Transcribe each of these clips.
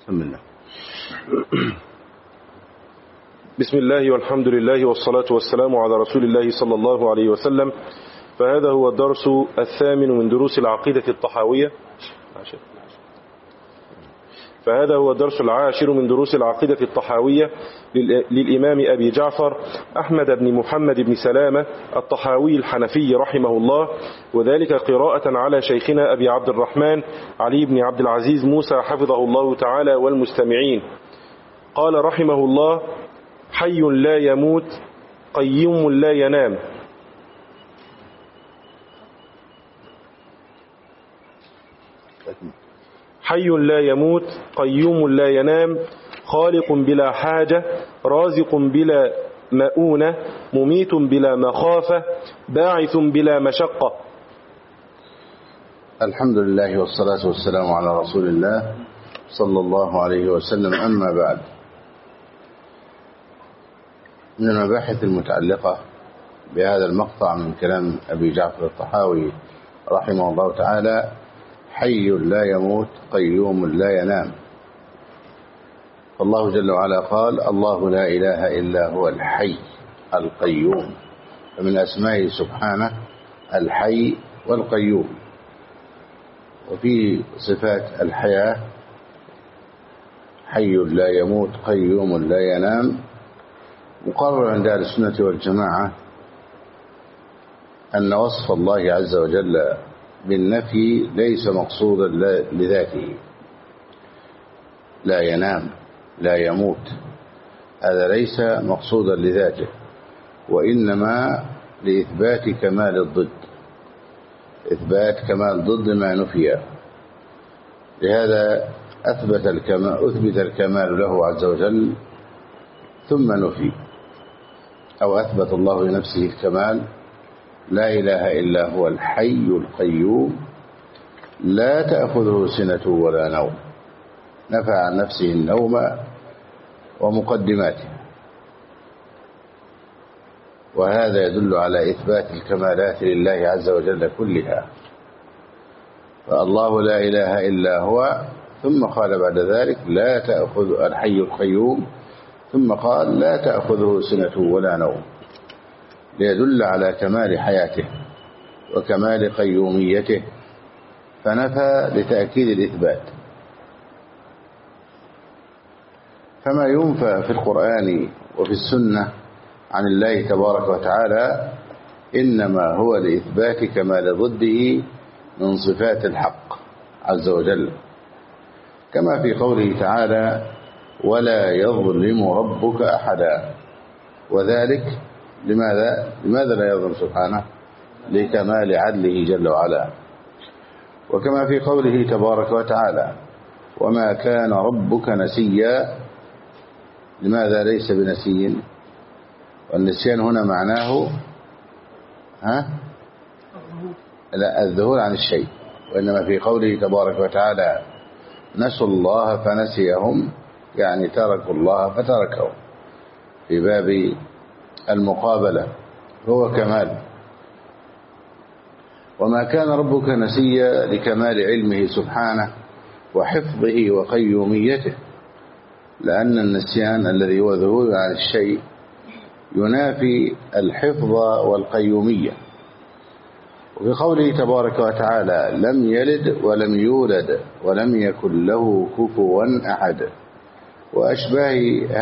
بسم الله. بسم الله والحمد لله والصلاة والسلام على رسول الله صلى الله عليه وسلم. فهذا هو الدرس الثامن من دروس العقيدة الطحاوية. فهذا هو الدرس العاشر من دروس العقيدة الطحاوية للإمام أبي جعفر أحمد بن محمد بن سلامة الطحاوي الحنفي رحمه الله، وذلك قراءة على شيخنا أبي عبد الرحمن علي بن عبد العزيز موسى حفظه الله تعالى والمستمعين. قال رحمه الله: حي لا يموت قيوم لا ينام. حي لا يموت قيوم لا ينام، خالق بلا حاجة، رازق بلا مؤونة، مميت بلا مخافة، باعث بلا مشقة. الحمد لله والصلاة والسلام على رسول الله صلى الله عليه وسلم. أما بعد، من المباحث المتعلقة بهذا المقطع من كلام أبي جعفر الطحاوي رحمه الله تعالى: حي لا يموت قيوم لا ينام. فالله جل وعلا قال: الله لا إله إلا هو الحي القيوم، فمن أسمائه سبحانه الحي والقيوم. وفي صفات الحياة: حي لا يموت قيوم لا ينام. مقرر عند أهل السنة والجماعة أن وصف الله عز وجل بالنفي ليس مقصودا لذاته. لا ينام، لا يموت، هذا ليس مقصودا لذاته، وإنما لإثبات كمال الضد، إثبات كمال ضد ما نفي. لهذا أثبت الكمال له عز وجل ثم نفي، أو أثبت الله لنفسه الكمال: لا إله إلا هو الحي القيوم لا تأخذه سنة ولا نوم. نفى عن نفسه النوم ومقدماته، وهذا يدل على إثبات الكمالات لله عز وجل كلها. فالله لا إله إلا هو، ثم قال بعد ذلك: لا تأخذ الحي القيوم، ثم قال: لا تأخذه سنة ولا نوم، ليدل على كمال حياته وكمال قيوميته، فنفى لتأكيد الإثبات. فما ينفى في القرآن وفي السنة عن الله تبارك وتعالى إنما هو لإثبات كمال ضده من صفات الحق عز وجل، كما في قوله تعالى: ولا يظلم ربك أحدا. وذلك لماذا لا يظلم سبحانه؟ لكمال عدله جل وعلا. وكما في قوله تبارك وتعالى: وما كان ربك نسيا. لماذا ليس بنسي؟ والنسيان هنا معناه لا الذهول عن الشيء، وإنما في قوله تبارك وتعالى: نسوا الله فنسيهم، يعني تركوا الله فتركهم، في باب المقابلة، هو كمال. وما كان ربك نسيا لكمال علمه سبحانه وحفظه وقيوميته، لأن النسيان الذي هو ذهول عن الشيء ينافي الحفظ والقيومية. وفي قوله تبارك وتعالى: لم يلد ولم يولد ولم يكن له كفوا أحد. وأشباه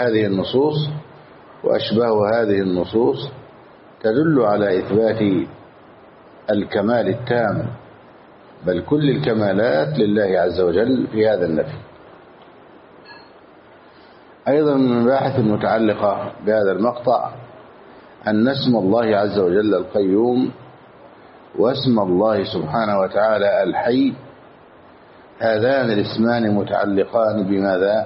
هذه النصوص تدل على إثبات الكمال التام، بل كل الكمالات لله عز وجل في هذا النفي. أيضا من المباحث المتعلقة بهذا المقطع أن اسم الله عز وجل القيوم واسم الله سبحانه وتعالى الحي، هذان الاسمان متعلقان بماذا؟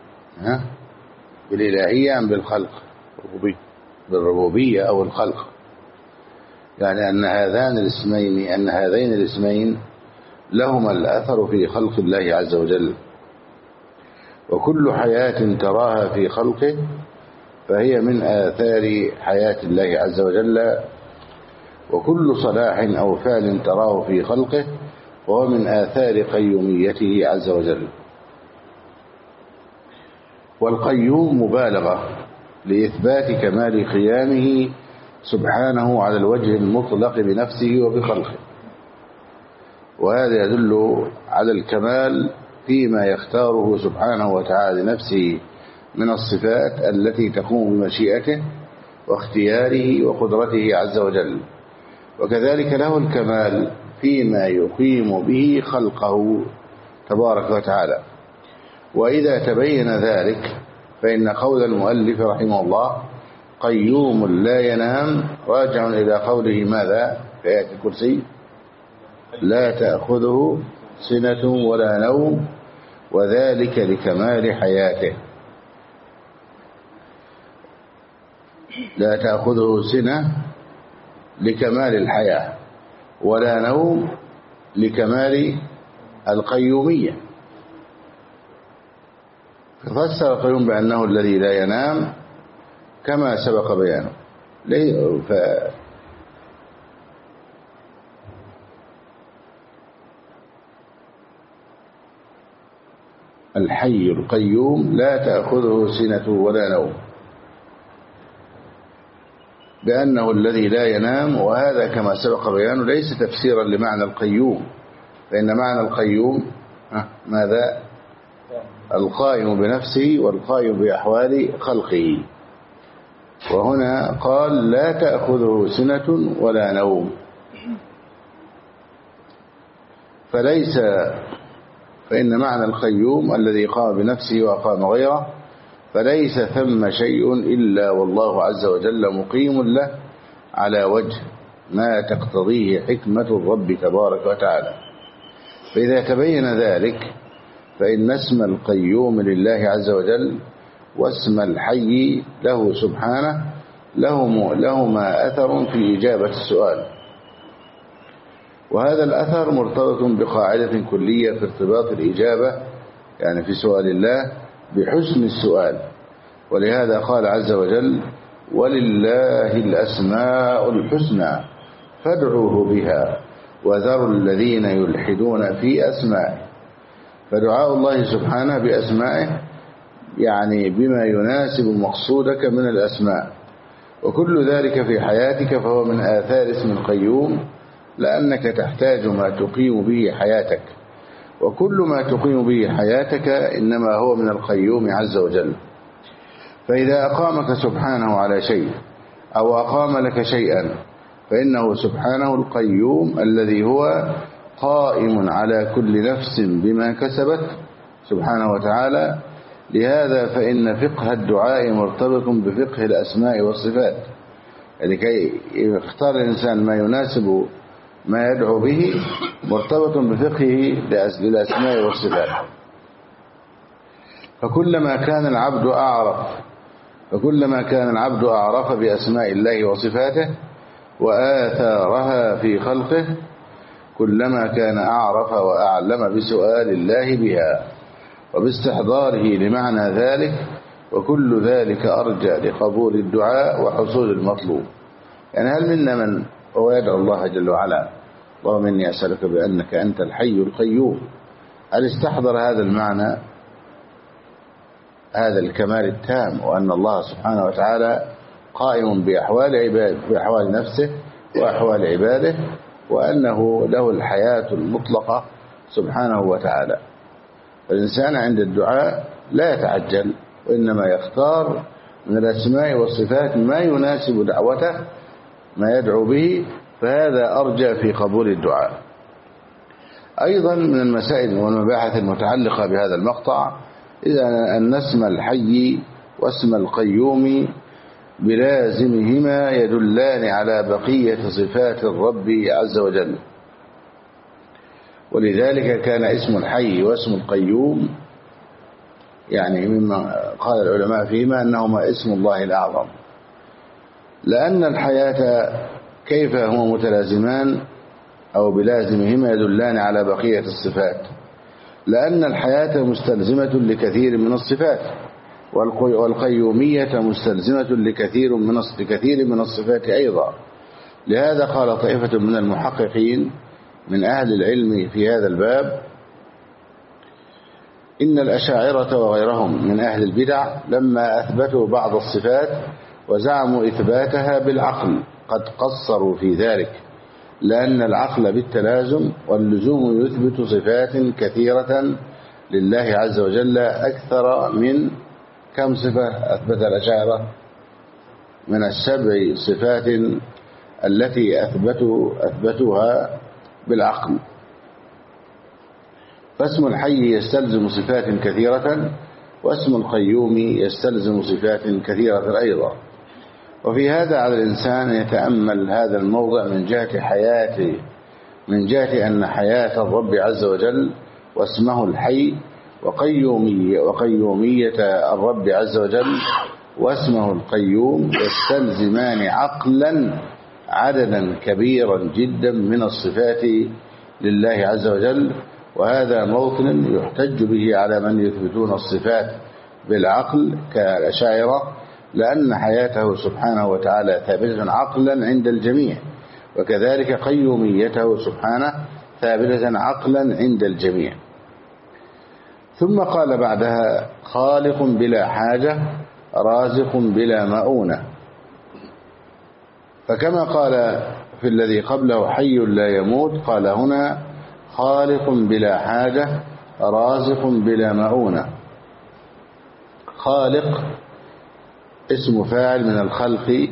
بالإلهية أم بالخلق؟ بالربوبية أو الخلق. يعني أن هذين الاسمين لهما الأثر في خلق الله عز وجل، وكل حياة تراها في خلقه فهي من آثار حياة الله عز وجل، وكل صلاح أو فعل تراه في خلقه وهو من آثار قيوميته عز وجل. والقيوم مبالغة لإثبات كمال قيامه سبحانه على الوجه المطلق بنفسه وبخلقه، وهذا يدل على الكمال فيما يختاره سبحانه وتعالى لنفسه من الصفات التي تقوم بمشيئته واختياره وقدرته عز وجل، وكذلك له الكمال فيما يقيم به خلقه تبارك وتعالى. وإذا تبين ذلك فإن قول المؤلف رحمه الله قيوم لا ينام راجع إلى قوله ماذا في آية الكرسي؟ لا تأخذه سنة ولا نوم وذلك لكمال حياته. لا تأخذه سنة لكمال الحياة، ولا نوم لكمال القيومية. ففسر القيوم بأنه الذي لا ينام كما سبق بيانه. الحي القيوم لا تأخذه سنة ولا نوم، بأنه الذي لا ينام، وهذا كما سبق بيانه ليس تفسيرا لمعنى القيوم، فإن معنى القيوم ماذا؟ القائم بنفسه والقائم بأحوال خلقه، وهنا قال لا تأخذه سنة ولا نوم، فإن معنى القيوم الذي قام بنفسه وأقام غيره، فليس ثم شيء إلا والله عز وجل مقيم له على وجه ما تقتضيه حكمة الرب تبارك وتعالى. فإذا تبين ذلك فإن اسم القيوم لله عز وجل واسم الحي له سبحانه لهما أثر في إجابة السؤال، وهذا الأثر مرتبط بقاعدة كلية في ارتباط الإجابة، يعني في سؤال الله بحسن السؤال. ولهذا قال عز وجل ولله الأسماء الحسنى فادعوه بها وذروا الذين يلحدون في أسمائه. فدعاء الله سبحانه بأسمائه يعني بما يناسب مقصودك من الأسماء، وكل ذلك في حياتك فهو من آثار اسم القيوم، لأنك تحتاج ما تقيم به حياتك، وكل ما تقيم به حياتك إنما هو من القيوم عز وجل. فإذا أقامك سبحانه على شيء أو أقام لك شيئا فإنه سبحانه القيوم الذي هو قائم على كل نفس بما كسبت سبحانه وتعالى. لهذا فإن فقه الدعاء مرتبط بفقه الأسماء والصفات، يعني كي يختار الإنسان ما يناسب ما يدعو به مرتبط بفقهه للأسماء والصفات. فكلما كان العبد أعرف بأسماء الله وصفاته وآثارها في خلقه كلما كان أعرف وأعلم بسؤال الله بها وباستحضاره لمعنى ذلك، وكل ذلك أرجى لقبول الدعاء وحصول المطلوب. يعني هل منا من هو يدعو الله جل وعلا اللهم إني أسألك بأنك أنت الحي القيوم، هل استحضر هذا المعنى، هذا الكمال التام، وأن الله سبحانه وتعالى قائم بأحوال نفسه وأحوال عباده، وأنه له الحياة المطلقة سبحانه وتعالى. فالإنسان عند الدعاء لا يتعجل، وإنما يختار من الأسماء والصفات ما يناسب دعوته ما يدعو به، فهذا أرجى في قبول الدعاء. أيضا من المسائل والمباحث المتعلقة بهذا المقطع إذا أن اسم الحي واسم القيوم بلازمهما يدلان على بقية صفات الرب عز وجل، ولذلك كان اسم الحي واسم القيوم يعني مما قال العلماء فيهما أنهما اسم الله الأعظم، لأن الحياة كيف هما متلازمان أو بلازمهما يدلان على بقية الصفات، لأن الحياة مستلزمة لكثير من الصفات، والقيومية مستلزمة لكثير من الصفات أيضا. لهذا قال طائفة من المحققين من أهل العلم في هذا الباب إن الأشاعرة وغيرهم من أهل البدع لما أثبتوا بعض الصفات وزعموا إثباتها بالعقل قد قصروا في ذلك، لأن العقل بالتلازم واللزوم يثبت صفات كثيرة لله عز وجل، أكثر من كم صفة أثبت الأشاعرة؟ من 7 صفات التي أثبتوها بالعقل. فاسم الحي يستلزم صفات كثيرة، واسم القيوم يستلزم صفات كثيرة أيضا. وفي هذا على الإنسان أن يتأمل هذا الموضع من جهة حياته، من جهة أن حياة الرب عز وجل واسمه الحي وقيومية الرب عز وجل واسمه القيوم يستلزمان عقلا عددا كبيرا جدا من الصفات لله عز وجل. وهذا موطن يحتج به على من يثبتون الصفات بالعقل كالأشاعرة، لأن حياته سبحانه وتعالى ثابتة عقلا عند الجميع، وكذلك قيوميته سبحانه ثابتة عقلا عند الجميع. ثم قال بعدها: خالق بلا حاجة، رازق بلا مؤونة. فكما قال في الذي قبله حي لا يموت، قال هنا خالق بلا حاجة، رازق بلا مؤونة. خالق اسم فاعل من الخلق،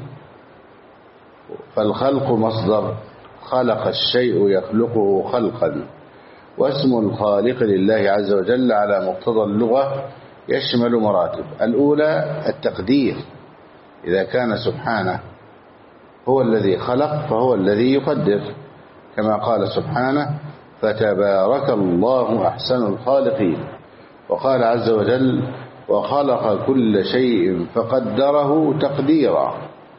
فالخلق مصدر خلق الشيء يخلقه خلقا، واسم الخالق لله عز وجل على مقتضى اللغة يشمل مراتب. الأولى التقدير، إذا كان سبحانه هو الذي خلق فهو الذي يقدر، كما قال سبحانه: فتبارك الله أحسن الخالقين. وقال عز وجل: وخلق كل شيء فقدره تقديرا.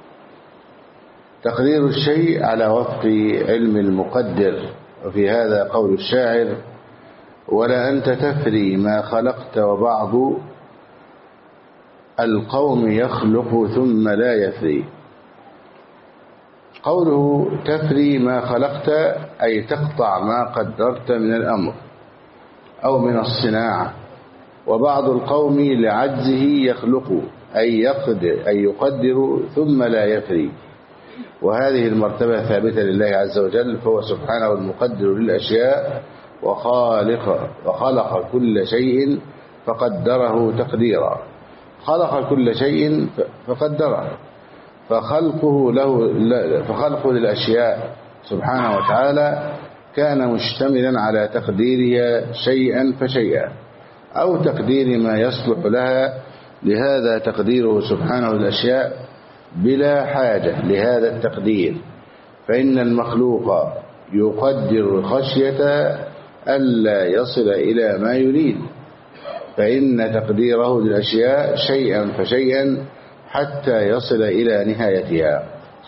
تقدير الشيء على وفق علم المقدر. وفي هذا قول الشاعر: ولا أنت تفري ما خلقت وبعض القوم يخلق ثم لا يفري. قوله تفري ما خلقت أي تقطع ما قدرت من الأمر أو من الصناعة، وبعض القوم لعجزه يخلق أي يقدر ثم لا يفري. وهذه المرتبة ثابتة لله عز وجل، فهو سبحانه المقدر للأشياء وخلق كل شيء فقدره تقديرا. خلق كل شيء فقدره، فخلقه للأشياء سبحانه وتعالى كان مشتملا على تقديرها شيئا فشيئا، أو تقدير ما يصلح لها. لهذا تقديره سبحانه للأشياء بلا حاجة لهذا التقدير، فإن المخلوق يقدر خشية ألا يصل إلى ما يريد، فإن تقديره للأشياء شيئا فشيئا حتى يصل إلى نهايتها،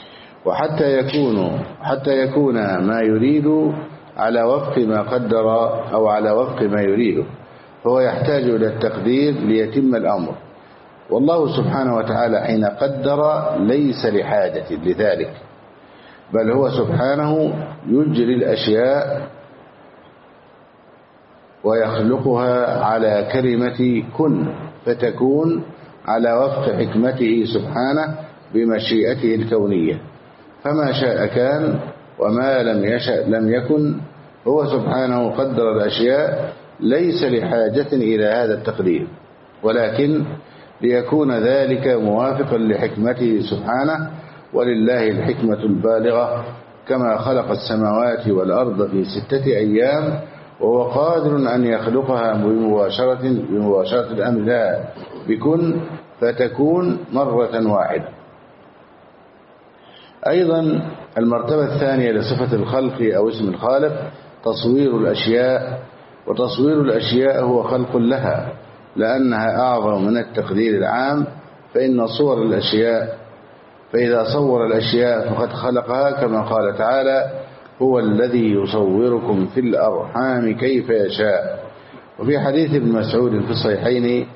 حتى يكون ما يريد على وفق ما قدر أو على وفق ما يريده، فهو يحتاج إلى التقدير ليتم الأمر. والله سبحانه وتعالى حين قدر ليس لحاجة لذلك، بل هو سبحانه يجري الأشياء ويخلقها على كلمة كن فتكون على وفق حكمته سبحانه بمشيئته الكونية، فما شاء كان وما لم يشأ لم يكن. هو سبحانه قدر الأشياء ليس لحاجة إلى هذا التقدير، ولكن ليكون ذلك موافقا لحكمته سبحانه. ولله الحكمة البالغة، كما خلق السماوات والأرض في 6 أيام وهو قادر أن يخلقها بمباشرة الأمر لها بكن فتكون مرة واحدة. أيضا المرتبة الثانية لصفة الخلق أو اسم الخالق تصوير الأشياء، وتصوير الأشياء هو خلق لها، لأنها أعظم من التقدير العام. فإن صور الأشياء، فإذا صور الأشياء فقد خلقها، كما قال تعالى: هو الذي يصوركم في الأرحام كيف يشاء. وفي حديث ابن مسعود في الصحيحين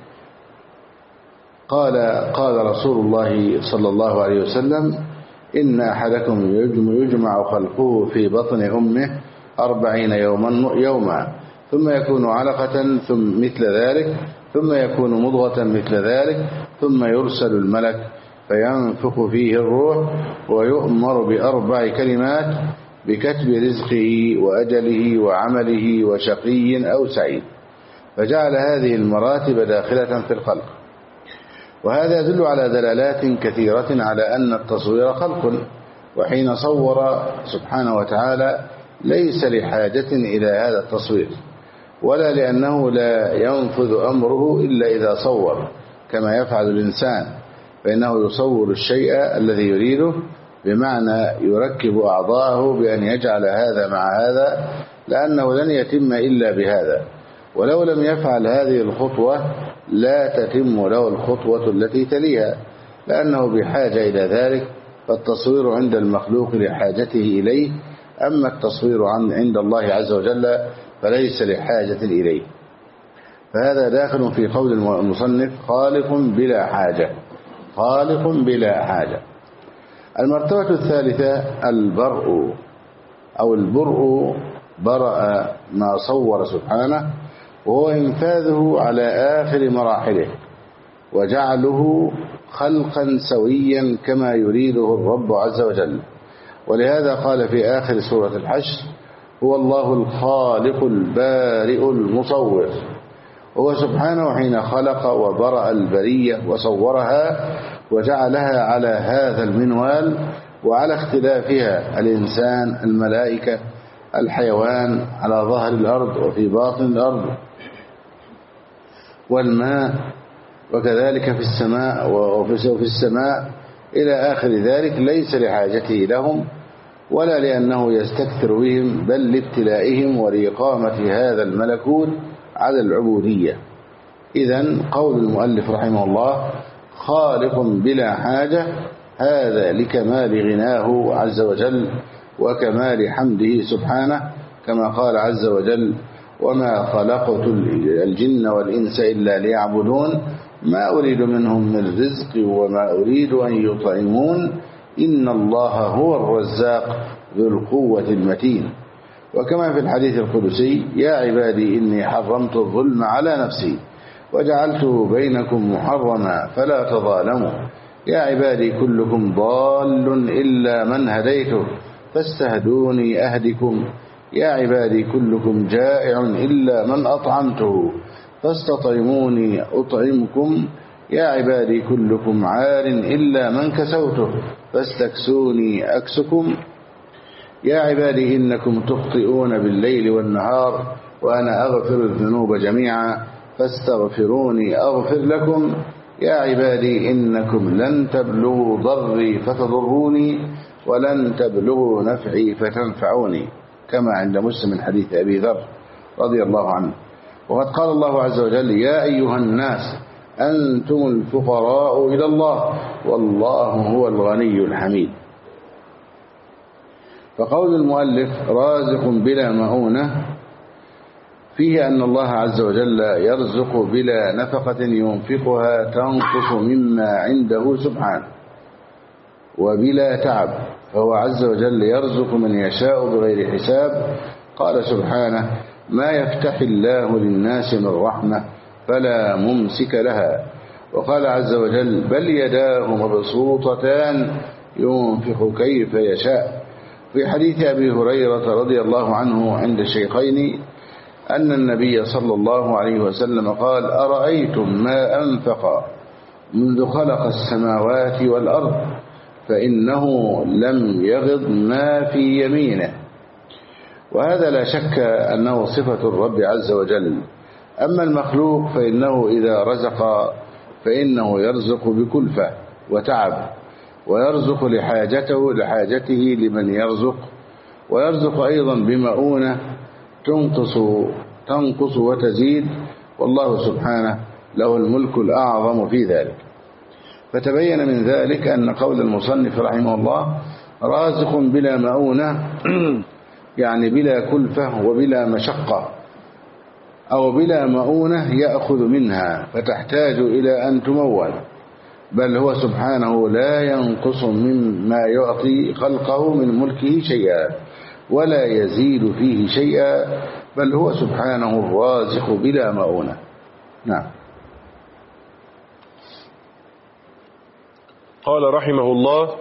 قال رسول الله صلى الله عليه وسلم: إن أحدكم يجمع خلقه في بطن أمه 40 يوما ثم يكون علقة ثم مثل ذلك، ثم يكون مضغة مثل ذلك، ثم يرسل الملك فينفخ فيه الروح ويؤمر ب4 كلمات بكتب رزقه وأجله وعمله وشقي أو سعيد، فجعل هذه المراتب داخلة في الخلق. وهذا يدل على دلالات كثيرة على أن التصوير خلق، وحين صور سبحانه وتعالى ليس لحاجة إلى هذا التصوير، ولا لأنه لا ينفذ أمره إلا إذا صور، كما يفعل الإنسان، فإنه يصور الشيء الذي يريده، بمعنى يركب أعضاءه بأن يجعل هذا مع هذا، لأنه لن يتم إلا بهذا، ولو لم يفعل هذه الخطوة لا تتم له الخطوة التي تليها، لأنه بحاجة إلى ذلك. فالتصوير عند المخلوق لحاجته إليه، أما التصوير عند الله عز وجل فليس لحاجة إليه. فهذا داخل في قول المصنف خالق بلا حاجة، خالق بلا حاجة. المرتبة الثالثة البرء أو البرء، برأ ما صور سبحانه، وهو إنفاذه على آخر مراحله وجعله خلقا سويا كما يريده الرب عز وجل. ولهذا قال في آخر سورة الحشر: هو الله الخالق البارئ المصور. هو سبحانه حين خلق وبرأ البرية وصورها وجعلها على هذا المنوال وعلى اختلافها، الإنسان، الملائكة، الحيوان على ظهر الأرض وفي باطن الأرض، والماء، وكذلك في السماء وفي السماء إلى آخر ذلك، ليس لحاجته لهم ولا لأنه يستكثر بهم، بل لابتلائهم ولإقامة هذا الملكوت على العبودية. إذن قول المؤلف رحمه الله خالق بلا حاجة، هذا لكمال غناه عز وجل وكمال حمده سبحانه، كما قال عز وجل: وما خلقت الجن والإنس إلا ليعبدون ما أريد منهم من رزق وما أريد أن يطعمون إن الله هو الرزاق ذو القوة المتين. وكما في الحديث القدسي: يا عبادي إني حرمت الظلم على نفسي وجعلته بينكم محرما فلا تظالموا، يا عبادي كلكم ضال إلا من هديته فاستهدوني أهدكم، يا عبادي كلكم جائع إلا من أطعمته فاستطعموني أطعمكم، يا عبادي كلكم عار إلا من كسوته فاستكسوني أكسكم، يا عبادي إنكم تخطئون بالليل والنهار وأنا أغفر الذنوب جميعا فاستغفروني أغفر لكم، يا عبادي إنكم لن تبلغوا ضري فتضروني ولن تبلغوا نفعي فتنفعوني، كما عند مسلم من حديث أبي ذر رضي الله عنه. وقد قال الله عز وجل: يا أيها الناس أنتم الفقراء إلى الله والله هو الغني الحميد. فقول المؤلف رازق بلا مؤونة فيه أن الله عز وجل يرزق بلا نفقة ينفقها تنقص مما عنده سبحانه وبلا تعب، فهو عز وجل يرزق من يشاء بغير حساب. قال سبحانه: ما يفتح الله للناس من رحمة فلا ممسك لها. وقال عز وجل: بل يداه مبسوطتان ينفق كيف يشاء. في حديث أبي هريرة رضي الله عنه عند الشيخين أن النبي صلى الله عليه وسلم قال: أرأيتم ما أنفق منذ خلق السماوات والأرض فإنه لم يغض ما في يمينه. وهذا لا شك أنه صفة الرب عز وجل. أما المخلوق فإنه إذا رزق فإنه يرزق بكلفة وتعب، ويرزق لحاجته لمن يرزق، ويرزق أيضا بمؤونة تنقص وتزيد، والله سبحانه له الملك الأعظم في ذلك. فتبين من ذلك أن قول المصنف رحمه الله رازق بلا مؤونة يعني بلا كلفة وبلا مشقة، أو بلا مؤونة يأخذ منها فتحتاج إلى أن تمول، بل هو سبحانه لا ينقص مما يعطي خلقه من ملكه شيئا، ولا يزيد فيه شيئا، بل هو سبحانه الرازق بلا مؤونة. نعم. قال رحمه الله: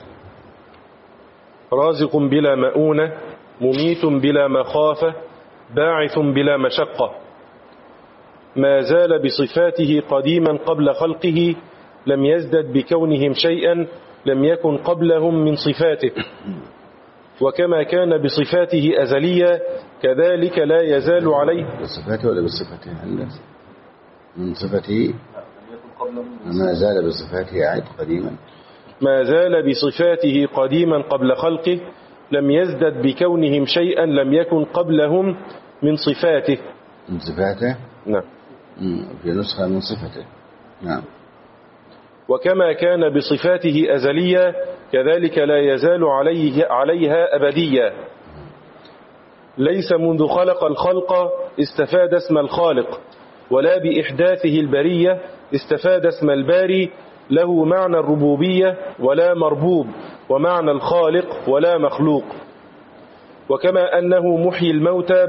رازق بلا مؤونة، مميت بلا مخافة، باعث بلا مشقة، ما زال بصفاته قديما قبل خلقه، لم يزدد بكونهم شيئا لم يكن قبلهم من صفاته، وكما كان بصفاته أزلية كذلك لا يزال عليه. بصفاته ولا بصفته؟ من صفته ما زال بصفاته عاد قديما، ما زال بصفاته قديما قبل خلقه، لم يزدد بكونهم شيئا لم يكن قبلهم من صفاته. من صفاته؟ نعم. في نسخة من صفته. نعم. وكما كان بصفاته أزلية كذلك لا يزال عليها أبدية، ليس منذ خلق الخلق استفاد اسم الخالق، ولا بإحداثه البرية استفاد اسم الباري، له معنى الربوبية ولا مربوب، ومعنى الخالق ولا مخلوق. وكما أنه محيي الموتى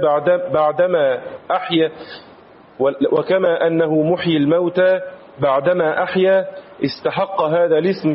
بعدما أحيا استحق هذا الاسم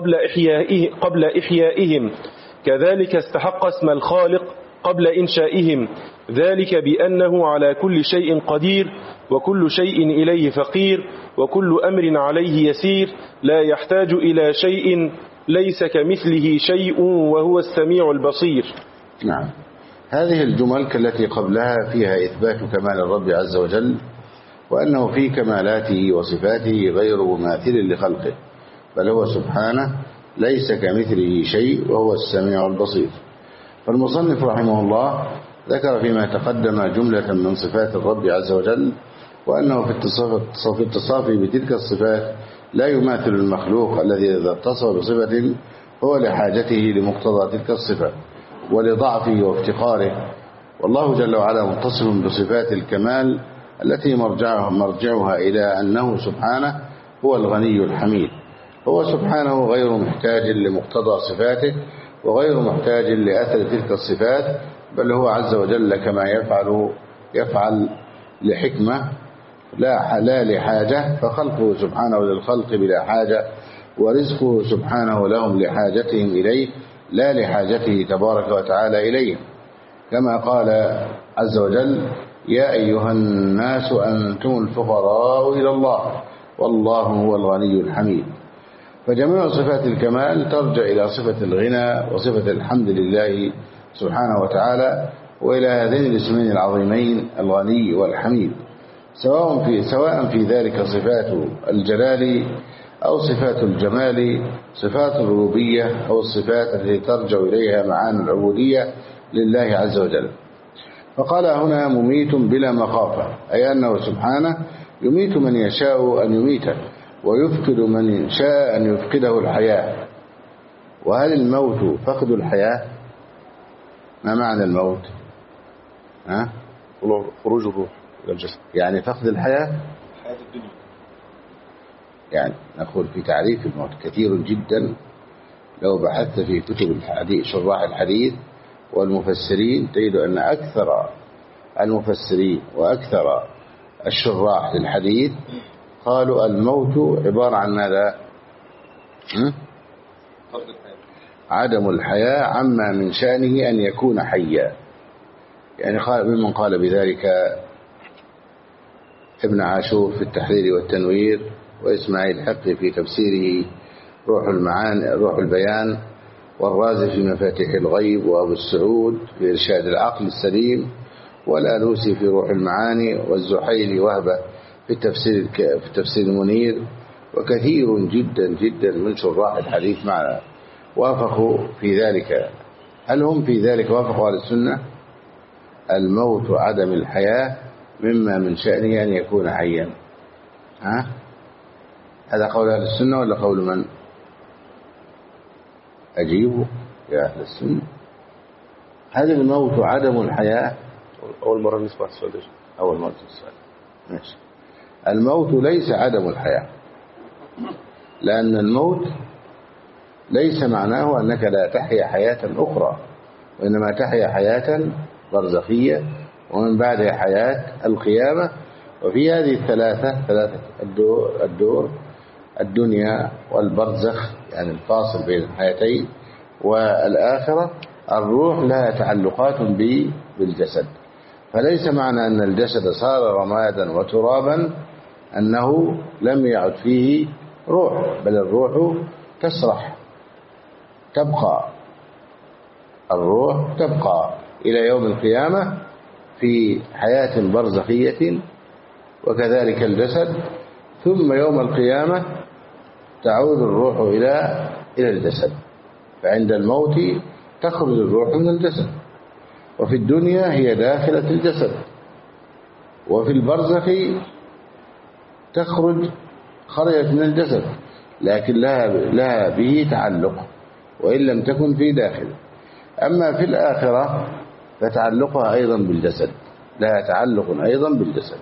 قبل إحيائهم، كذلك استحق اسم الخالق قبل إنشائهم، ذلك بأنه على كل شيء قدير، وكل شيء إليه فقير، وكل أمر عليه يسير، لا يحتاج إلى شيء، ليس كمثله شيء، وهو السميع البصير. نعم. هذه الجمل كالتي قبلها فيها إثبات كمال الرب عز وجل، وأنه في كمالاته وصفاته غير مماثل لخلقه، بل هو سبحانه ليس كمثله شيء، وهو السميع البصير. فالمصنف رحمه الله ذكر فيما تقدم جملة من صفات الرب عز وجل، وأنه في التصافي بتلك الصفات لا يماثل المخلوق الذي إذا اتصف بصفة هو لحاجته لمقتضى تلك الصفة ولضعفه وافتقاره، والله جل وعلا متصف بصفات الكمال التي مرجعها إلى أنه سبحانه هو الغني الحميد. هو سبحانه غير محتاج لمقتضى صفاته وغير محتاج لأثر تلك الصفات، بل هو عز وجل كما يفعل لحكمة لا لحاجة، فخلقه سبحانه للخلق بلا حاجة، ورزقه سبحانه لهم لحاجتهم إليه لا لحاجته تبارك وتعالى إليه، كما قال عز وجل: يا أيها الناس أنتم الفقراء إلى الله والله هو الغني الحميد. فجميع صفات الكمال ترجع إلى صفة الغنى وصفة الحمد لله سبحانه وتعالى، وإلى هذين الاسمين العظيمين الغني والحميد، سواء في ذلك صفات الجلال أو صفات الجمال، صفات الربوبية أو الصفات التي ترجع إليها معاني العبودية لله عز وجل. فقال هنا: مميت بلا مخافة، أي أنه سبحانه يميت من يشاء أن يميته، ويفقد من شاء أن يفقده الحياة. وهل الموت فقد الحياة؟ ما معنى الموت؟ خروج الروح إلى الجسد، يعني فقد الحياة، حياة الدنيا. يعني نقول في تعريف الموت كثير جدا، لو بحثت في كتب الحديث شراح الحديث والمفسرين تجد أن أكثر المفسرين وأكثر الشراح للحديث قالوا الموت عبارة عن ماذا؟ عدم الحياة عما من شأنه أن يكون حيا. يعني ممن قال بذلك ابن عاشور في التحرير والتنوير، وإسماعيل حقي في تفسيره روح البيان، والرازي في مفاتيح الغيب، وأبو السعود في إرشاد العقل السليم، والآلوسي في روح المعاني، والزحيلي وهبة في التفسير المنير، وكثير جدا جدا من شراح الحديث معنا وافقوا في ذلك. هل هم في ذلك وافقوا على السنة؟ الموت عدم الحياة مما من شأنه أن يكون حيا. هذا قول أهل السنة ولا قول من؟ أجيبوا يا أهل السنة. هل الموت عدم الحياة؟ أول مرة نسمع السؤال ده. أول مرة السؤال. ماشي. الموت ليس عدم الحياة، لأن الموت ليس معناه أنك لا تحيا حياة أخرى، وإنما تحيا حياة برزخية ومن بعدها حياة القيامة. وفي هذه ثلاثة الدور الدنيا والبرزخ يعني الفاصل بين الحياتين والآخرة، الروح لها تعلقات بالجسد. فليس معنى أن الجسد صار رمادا وترابا أنه لم يعد فيه روح، بل الروح تسرح تبقى، الروح تبقى إلى يوم القيامة في حياة برزخية، وكذلك الجسد. ثم يوم القيامة تعود الروح إلى الجسد، فعند الموت تخرج الروح من الجسد. وفي الدنيا هي داخلة الجسد، وفي البرزخ خرجت من الجسد، لكن لها به تعلق وإن لم تكن في داخله. أما في الآخرة فتعلقها أيضا بالجسد، لها تعلق أيضا بالجسد.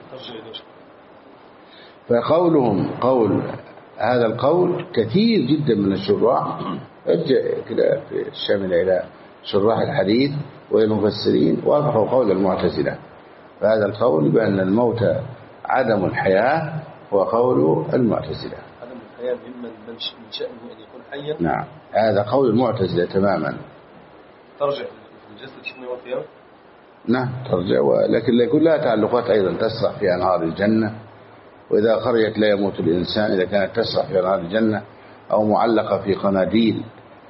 فقولهم هذا القول كثير جدا من الشراح كده في الشامل إلى شراح الحديث والمفسرين وافقوا قول المعتزلة. فهذا القول بأن الموت عدم الحياة هو قول المعتزلة. عدم الحياة ممن من شأنه أن يكون حيا. نعم، هذا قول المعتزلة تماما. ترجع في الجسد شنو يوم القيامة؟ نعم ترجع، ولكن يكون لها تعلقات أيضا، تسرح في أنهار الجنة، وإذا خرجت لا يموت الإنسان إذا كانت تسرح في أنهار الجنة أو معلقة في قناديل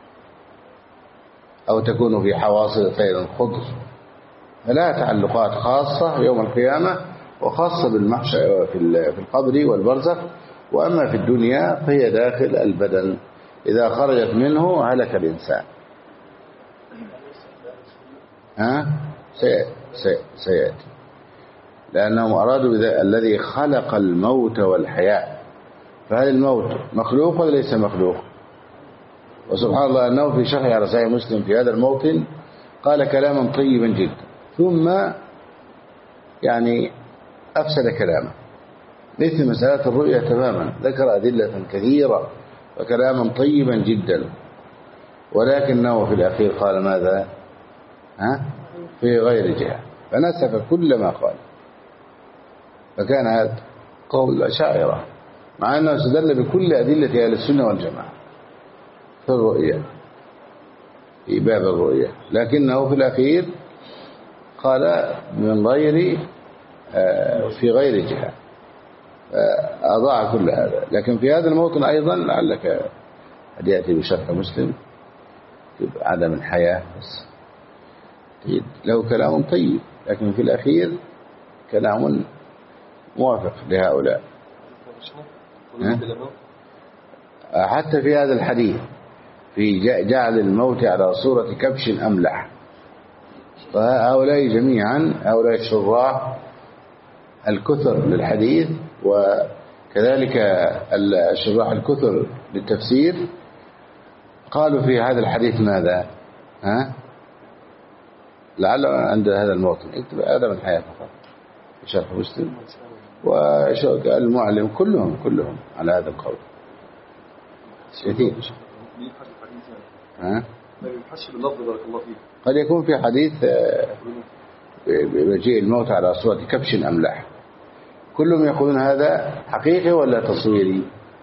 أو تكون في حواصل طير خضر، فلها تعلقات خاصة يوم القيامة وخاصة بالمحشر في القبر والبرزخ. وأما في الدنيا فهي داخل البدن، إذا خرجت منه هلك الإنسان. سيأتي، لأنهم أرادوا الذي خلق الموت والحياة. فهل الموت مخلوق ولا ليس مخلوق؟ وسبحان الله أنه في شرح على صحيح مسلم في هذا الموطن قال كلاما طيبا جدا، ثم يعني أفسد كلامه، مثل مسألة الرؤية تماما، ذكر أدلة كثيرة وكلاما طيبا جدا، ولكنه في الأخير قال ماذا؟ في غير جهة، فنسف كل ما قال. فكان هذا قول الأشاعرة، مع أنه استدل بكل أدلة أهل السنة والجماعة في الرؤية، في باب الرؤية، لكنه في الأخير قال من غير في غير جهة، أضاع كل هذا. لكن في هذا الموطن أيضا لعلك قد يأتي بشرح مسلم عدم الحياة، بس له كلام طيب، لكن في الأخير كلام موافق لهؤلاء. حتى في هذا الحديث في جعل الموت على صورة كبش أملح، فهؤلاء جميعا هؤلاء الشراح الكثر للحديث وكذلك الشراح الكثر للتفسير قالوا في هذا الحديث ماذا؟ لعل عند هذا الموطن اكتب آدم الحياة فقط في شرح مسلم والمعلم كلهم على هذا القول كثير. قد يكون في حديث بمجيء الموت على صورة كبش أملح، كلهم يقولون هذا حقيقي ولا تصويري؟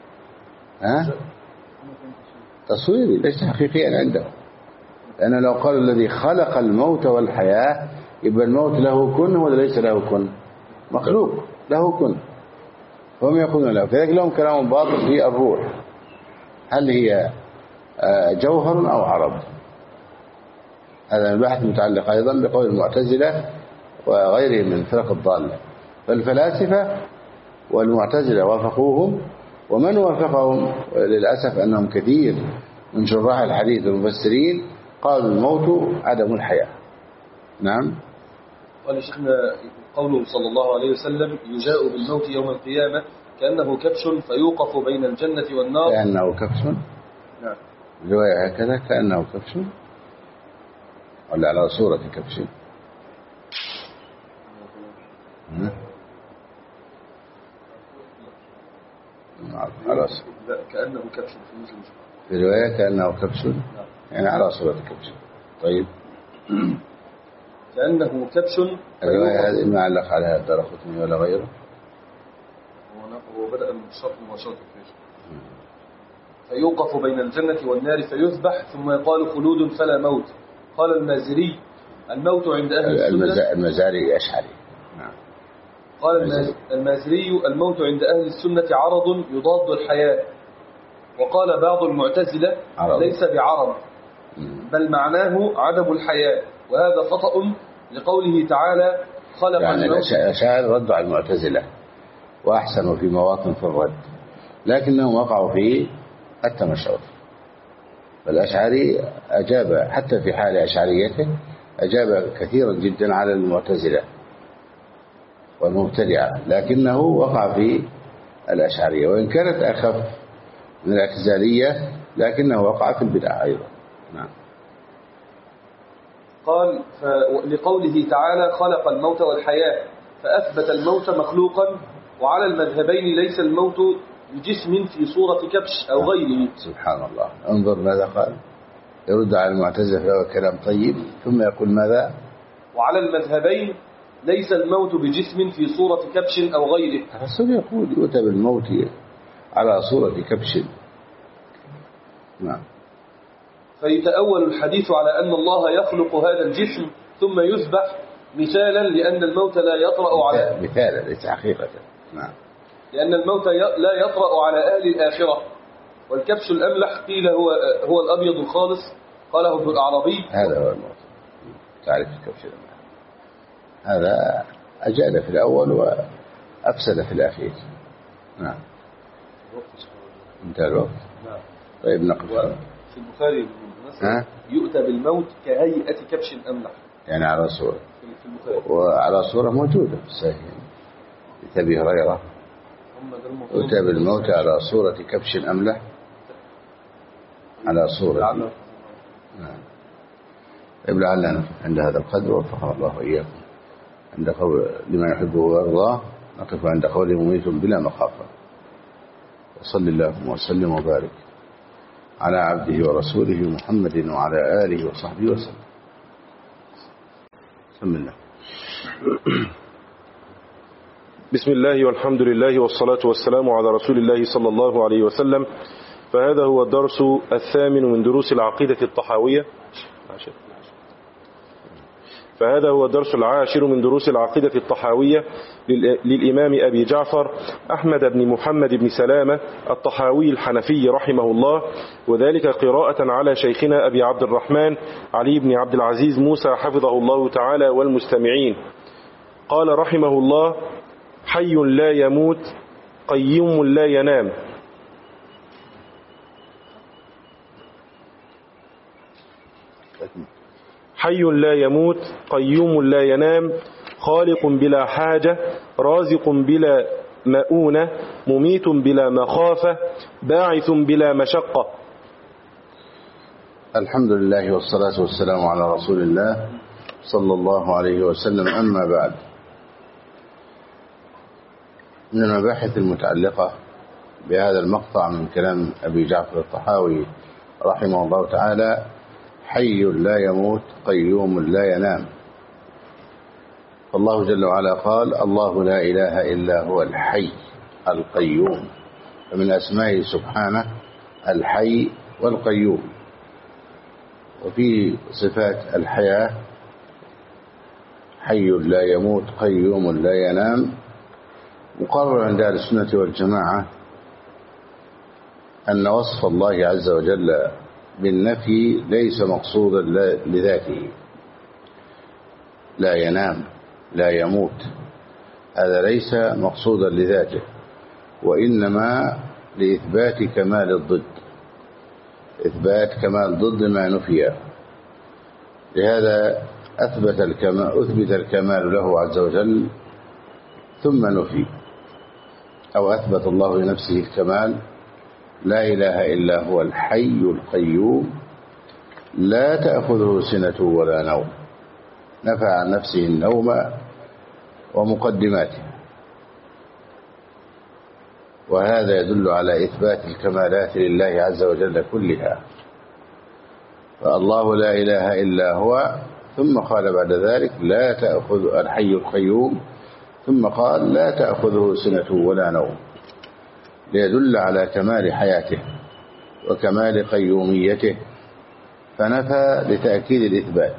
تصويري ليس حقيقيا عندهم، لأن لو قالوا الذي خلق الموت والحياة يبقى الموت له كن ولا ليس له كن؟ مخلوق له كن، فهم يقولون له. فذلك لهم كلام باطل في الروح، هل هي جوهر أو عرض؟ هذا البحث متعلق أيضا بقول المعتزلة وغيرهم من الفرق الضالة. فالفلاسفة والمعتزلة وافقوهم، ومن وافقهم للأسف أنهم كثير من شراح الحديث والمفسرين قالوا الموت عدم الحياة. نعم. قال شيخنا قوله صلى الله عليه وسلم يجاء بالموت يوم القيامة كأنه كبش فيوقف بين الجنة والنار. كأنه كبش. نعم. رواية هكذا كأنه كبش ولا على صورة كبش؟ على كأنه كبش في رواية كأنه كبش يعني على صورة كبش. طيب كأنه كبش. الرواية هذه ما علق عليها الدارقطني ولا غيره. هو بدأ من الشرط مباشرة فيوقف بين الجنة والنار فيذبح ثم يقال خلود فلا موت. قال المازري الموت عند أهل السنة. المزاري أشعري. نعم. قال المازري الموت عند أهل السنة عرض يضاد الحياة. وقال بعض المعتزلة ليس بعرض بل معناه عدم الحياة، وهذا خطأ لقوله تعالى خلق يعني الموت. الأشاعرة ردوا على المعتزلة وأحسنوا في مواطن في الرد، لكنهم وقعوا في التمشط. فالأشعري أجاب حتى في حال أشعريته أجاب كثيرا جدا على المعتزلة والمبتدعة، لكنه وقع في الأشعرية وإن كانت أخف من الاعتزالية، لكنه وقع في البدع أيضا. نعم. قال لقوله تعالى خلق الموت والحياة فأثبت الموت مخلوقا، وعلى المذهبين ليس الموت بجسم في صورة كبش أو غيره. سبحان الله، انظر ماذا قال، يرد على المعتزلة فهو كلام طيب، ثم يقول ماذا؟ وعلى المذهبين ليس الموت بجسم في صورة كبش أو غيره. الرسول يقول يؤتى بالموت على صورة كبش. نعم. فيتأول الحديث على أن الله يخلق هذا الجسم ثم يذبح مثالا لأن الموت لا يطرأ على مثالا ليس حقيقة. نعم. لأن الموت لا يطرأ على أهل الآخرة. والكبش الأملح قيل هو الأبيض الخالص، قاله ابن الأعرابي. هذا هو الموت. تعرف الكبش الأملح هذا أجاد في الأول وأفسد في الأخير. نعم. انتهى الوقت. نعم. طيب نقف. في البخاري يؤتى بالموت كهيئة كبش أملح، يعني على صورة، في البخاري. وعلى صورة موجودة في الصحيح أبي هريرة يؤتى بالموت على صورة كبش أملح، على صورة. نعم. طيب لعلنا عند هذا القدر وفقنا الله وإياكم عند قول لما يحبه ويرضاه، نقف عند قوله مميت بلا مخافة. وصل اللهم وسلم وبارك على عبده ورسوله محمد وعلى آله وصحبه وسلم. بسم الله. بسم الله والحمد لله والصلاة والسلام على رسول الله صلى الله عليه وسلم. فهذا هو الدرس الثامن من دروس العقيدة الطحاوية. فهذا هو الدرس العاشر من دروس العقيدة الطحاوية للإمام أبي جعفر أحمد بن محمد بن سلامة الطحاوي الحنفي رحمه الله، وذلك قراءة على شيخنا أبي عبد الرحمن علي بن عبد العزيز موسى حفظه الله تعالى والمستمعين. قال رحمه الله: حي لا يموت قيوم لا ينام. حي لا يموت قيوم لا ينام، خالق بلا حاجة، رازق بلا مؤونة، مميت بلا مخافة، باعث بلا مشقة. الحمد لله والصلاة والسلام على رسول الله صلى الله عليه وسلم. أما بعد، من المباحث المتعلقة بهذا المقطع من كلام أبي جعفر الطحاوي رحمه الله تعالى: حي لا يموت قيوم لا ينام. فالله جل وعلا قال: الله لا إله إلا هو الحي القيوم، فمن أسمائه سبحانه الحي والقيوم. وفي صفات الحياة: حي لا يموت قيوم لا ينام. مقرر عند أهل السنة والجماعة أن وصف الله عز وجل بالنفي ليس مقصودا لذاته. لا ينام لا يموت، هذا ليس مقصودا لذاته، وإنما لإثبات كمال الضد، إثبات كمال ضد ما نفي. لهذا أثبت الكمال له عز وجل ثم نفي، أو أثبت الله لنفسه الكمال: لا إله إلا هو الحي القيوم لا تأخذه سنة ولا نوم، نفى عن نفسه النوم ومقدماته، وهذا يدل على إثبات الكمالات لله عز وجل كلها. فالله لا إله إلا هو ثم قال بعد ذلك لا تأخذ الحي القيوم، ثم قال لا تأخذه سنة ولا نوم، ليدل على كمال حياته وكمال قيوميته، فنفى لتأكيد الإثبات.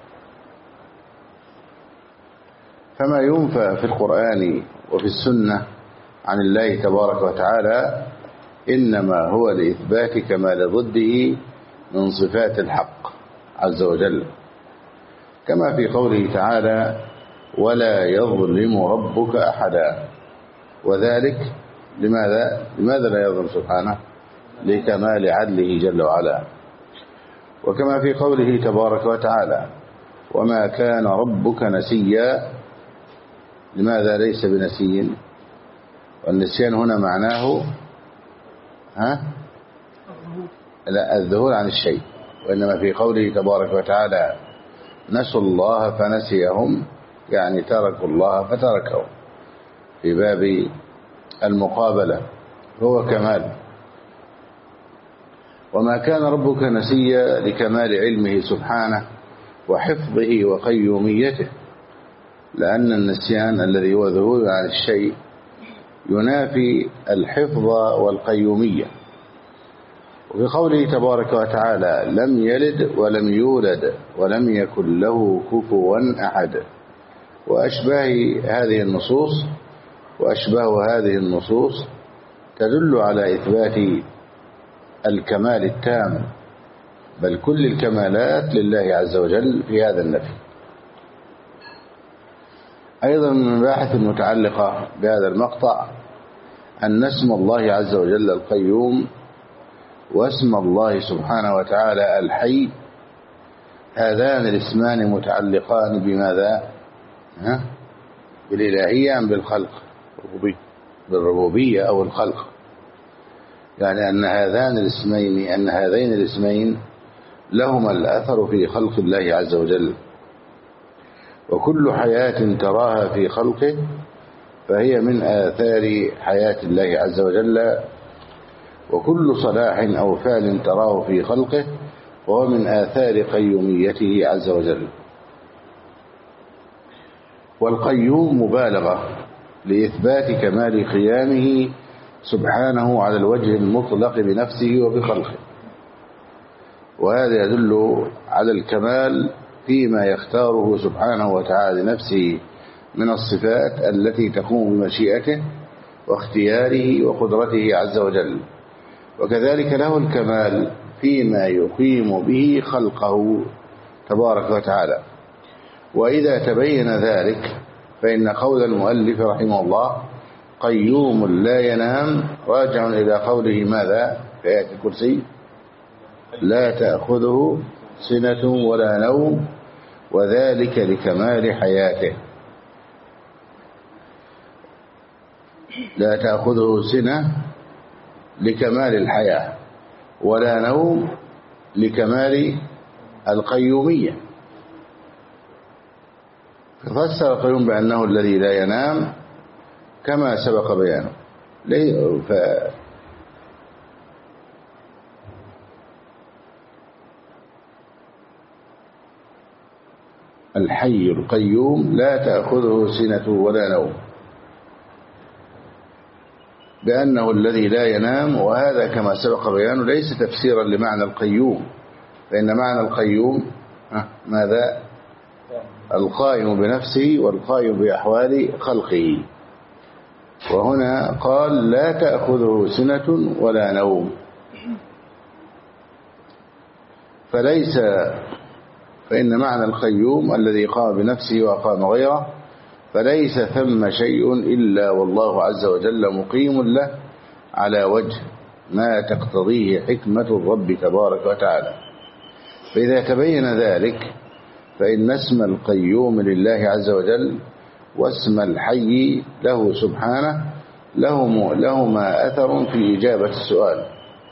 فما ينفى في القرآن وفي السنة عن الله تبارك وتعالى إنما هو لإثبات كمال ضده من صفات الحق عز وجل، كما في قوله تعالى ولا يظلم ربك أحدا، وذلك لماذا لا يظلم سبحانه؟ لكمال عدله جل وعلا. وكما في قوله تبارك وتعالى وما كان ربك نسيا، لماذا ليس بنسي؟ والنسيان هنا معناه لا الذهول عن الشيء، وإنما في قوله تبارك وتعالى نسوا الله فنسيهم، يعني تركوا الله فتركهم، في باب المقابلة هو كمال. وما كان ربك نسيا لكمال علمه سبحانه وحفظه وقيوميته، لأن النسيان الذي هو ذهول عن الشيء ينافي الحفظ والقيومية. وفي قوله تبارك وتعالى لم يلد ولم يولد ولم يكن له كفوا أحد، وأشباه هذه النصوص تدل على إثبات الكمال التام، بل كل الكمالات لله عز وجل في هذا النفي. أيضا من المباحث المتعلقة بهذا المقطع أن اسم الله عز وجل القيوم واسم الله سبحانه وتعالى الحي، هذان الاسمان متعلقان بماذا؟ بالإلهية أم بالخلق؟ بالربوبية أو الخلق، يعني أن هذين الاسمين لهما الأثر في خلق الله عز وجل، وكل حياة تراها في خلقه فهي من آثار حياة الله عز وجل، وكل صلاح أو فعل تراه في خلقه وهو من آثار قيوميته عز وجل. والقيوم مبالغة لإثبات كمال قيامه سبحانه على الوجه المطلق بنفسه وبخلقه، وهذا يدل على الكمال فيما يختاره سبحانه وتعالى لنفسه من الصفات التي تقوم بمشيئته واختياره وقدرته عز وجل، وكذلك له الكمال فيما يقيم به خلقه تبارك وتعالى. وإذا تبين ذلك فإن قول المؤلف رحمه الله قيوم لا ينام راجع إلى قوله ماذا في آية الكرسي لا تأخذه سنة ولا نوم وذلك لكمال حياته. لا تأخذه سنة لكمال الحياة، ولا نوم لكمال القيومية. ففسر القيوم بأنه الذي لا ينام كما سبق بيانه. الحي القيوم لا تأخذه سنة ولا نوم، بأنه الذي لا ينام، وهذا كما سبق بيانه ليس تفسيرا لمعنى القيوم، فإن معنى القيوم ماذا؟ القائم بنفسه والقائم بأحوال خلقه. وهنا قال لا تأخذه سنة ولا نوم، فإن معنى القيوم الذي قام بنفسه وأقام غيره، فليس ثم شيء إلا والله عز وجل مقيم له على وجه ما تقتضيه حكمة الرب تبارك وتعالى. فإذا تبين ذلك فإن اسم القيوم لله عز وجل واسم الحي له سبحانه لهما أثر في إجابة السؤال،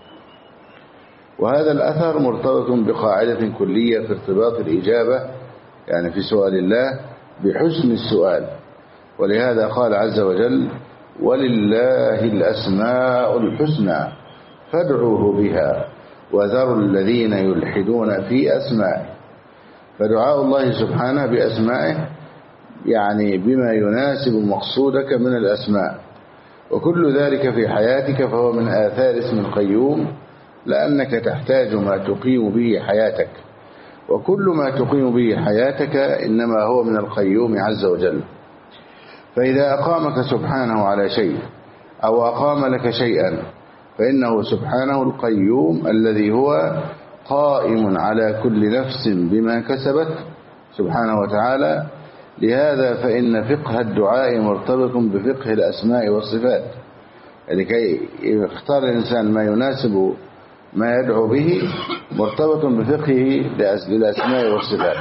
وهذا الأثر مرتبط بقاعدة كلية في ارتباط الإجابة، يعني في سؤال الله بحسن السؤال. ولهذا قال عز وجل ولله الأسماء الحسنى فادعوه بها وذروا الذين يلحدون في أسمائه. فدعاء الله سبحانه بأسمائه يعني بما يناسب مقصودك من الأسماء، وكل ذلك في حياتك فهو من آثار اسم القيوم، لأنك تحتاج ما تقيم به حياتك، وكل ما تقيم به حياتك إنما هو من القيوم عز وجل. فإذا أقامك سبحانه على شيء أو أقام لك شيئا فإنه سبحانه القيوم الذي هو قائم على كل نفس بما كسبت سبحانه وتعالى. لهذا فإن فقه الدعاء مرتبط بفقه الأسماء والصفات، لكي يختار الإنسان ما يناسب ما يدعو به مرتبط بفقهه للأسماء والصفات.